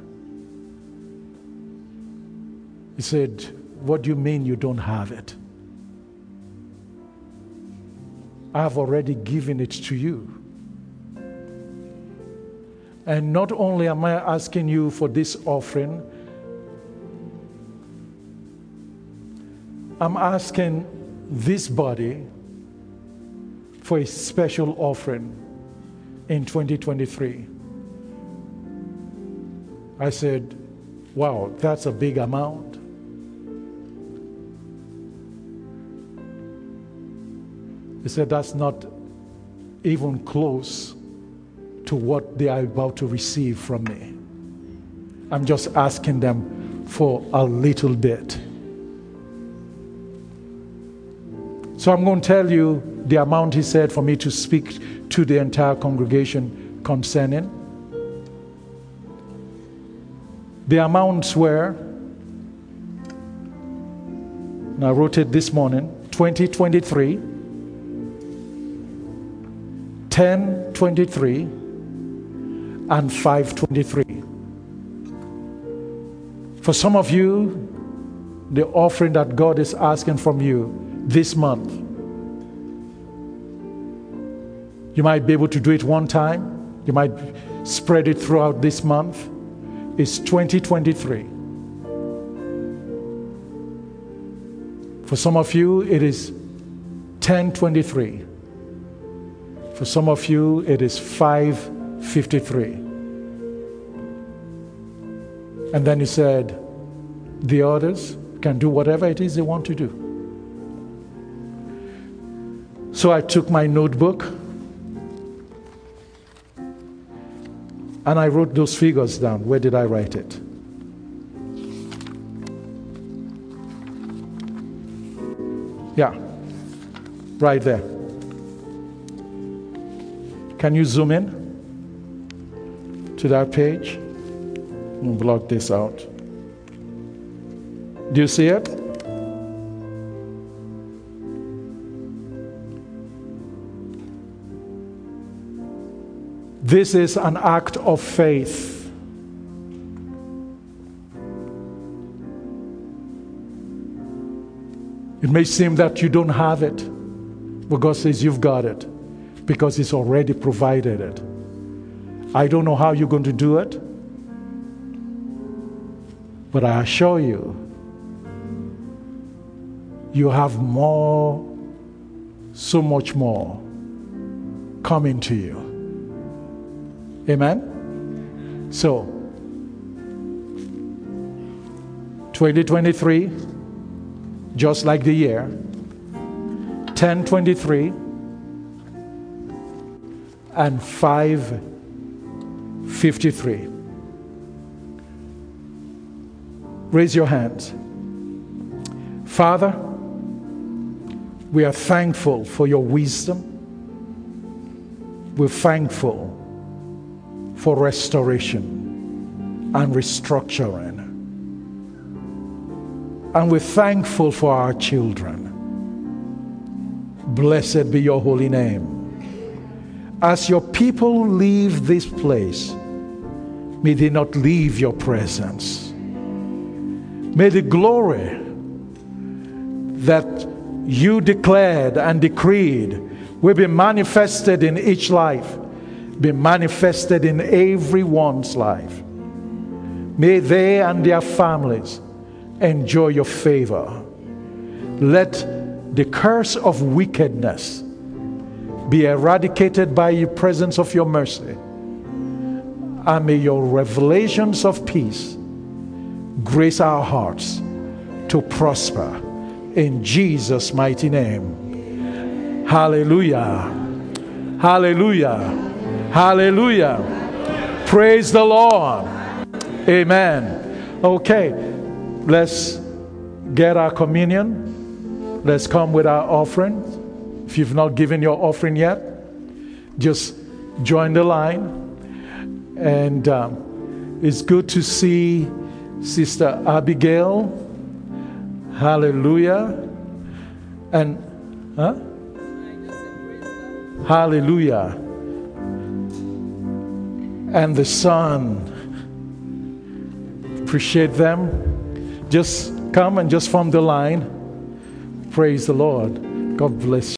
He said, what do you mean you don't have it? I have already given it to you. And not only am I asking you for this offering, I'm asking this body for a special offering in 2023. I said, wow, that's a big amount. He said, that's not even close to what they are about to receive from me. I'm just asking them for a little bit. So I'm going to tell you the amount he said for me to speak to the entire congregation concerning. The amounts were, and I wrote it this morning, 2023, 1023, and 523. For some of you, the offering that God is asking from you this month, you might be able to do it one time. You might spread it throughout this month. It's 2023. For some of you, it is 1023. For some of you, it is 553. And then he said, the others can do whatever it is they want to do. So I took my notebook and I wrote those figures down. Where did I write it? Yeah, right there. Can you zoom in to that page? And block this out. Do you see it? This is an act of faith. It may seem that you don't have it, but God says you've got it because He's already provided it. I don't know how you're going to do it, but I assure you, you have more, so much more coming to you. Amen? So, 2023, just like the year, 1023 and 553. Raise your hands. Father, we are thankful for your wisdom. We're thankful for restoration and restructuring. And we're thankful for our children. Blessed be your holy name. As your people leave this place, may they not leave your presence. May the glory that you declared and decreed will be manifested in each life, be manifested in everyone's life. May they and their families enjoy your favor. Let the curse of wickedness be eradicated by the presence of your mercy. And may your revelations of peace grace our hearts to prosper. In Jesus' mighty name. Hallelujah. Hallelujah. Hallelujah. Praise the Lord. Amen. Okay, let's get our communion. Let's come with our offering. If you've not given your offering yet, just join the line. And it's good to see Sister Abigail. Hallelujah. And hallelujah. And the Son. Appreciate them. Just come and just form the line. Praise the Lord. God bless you.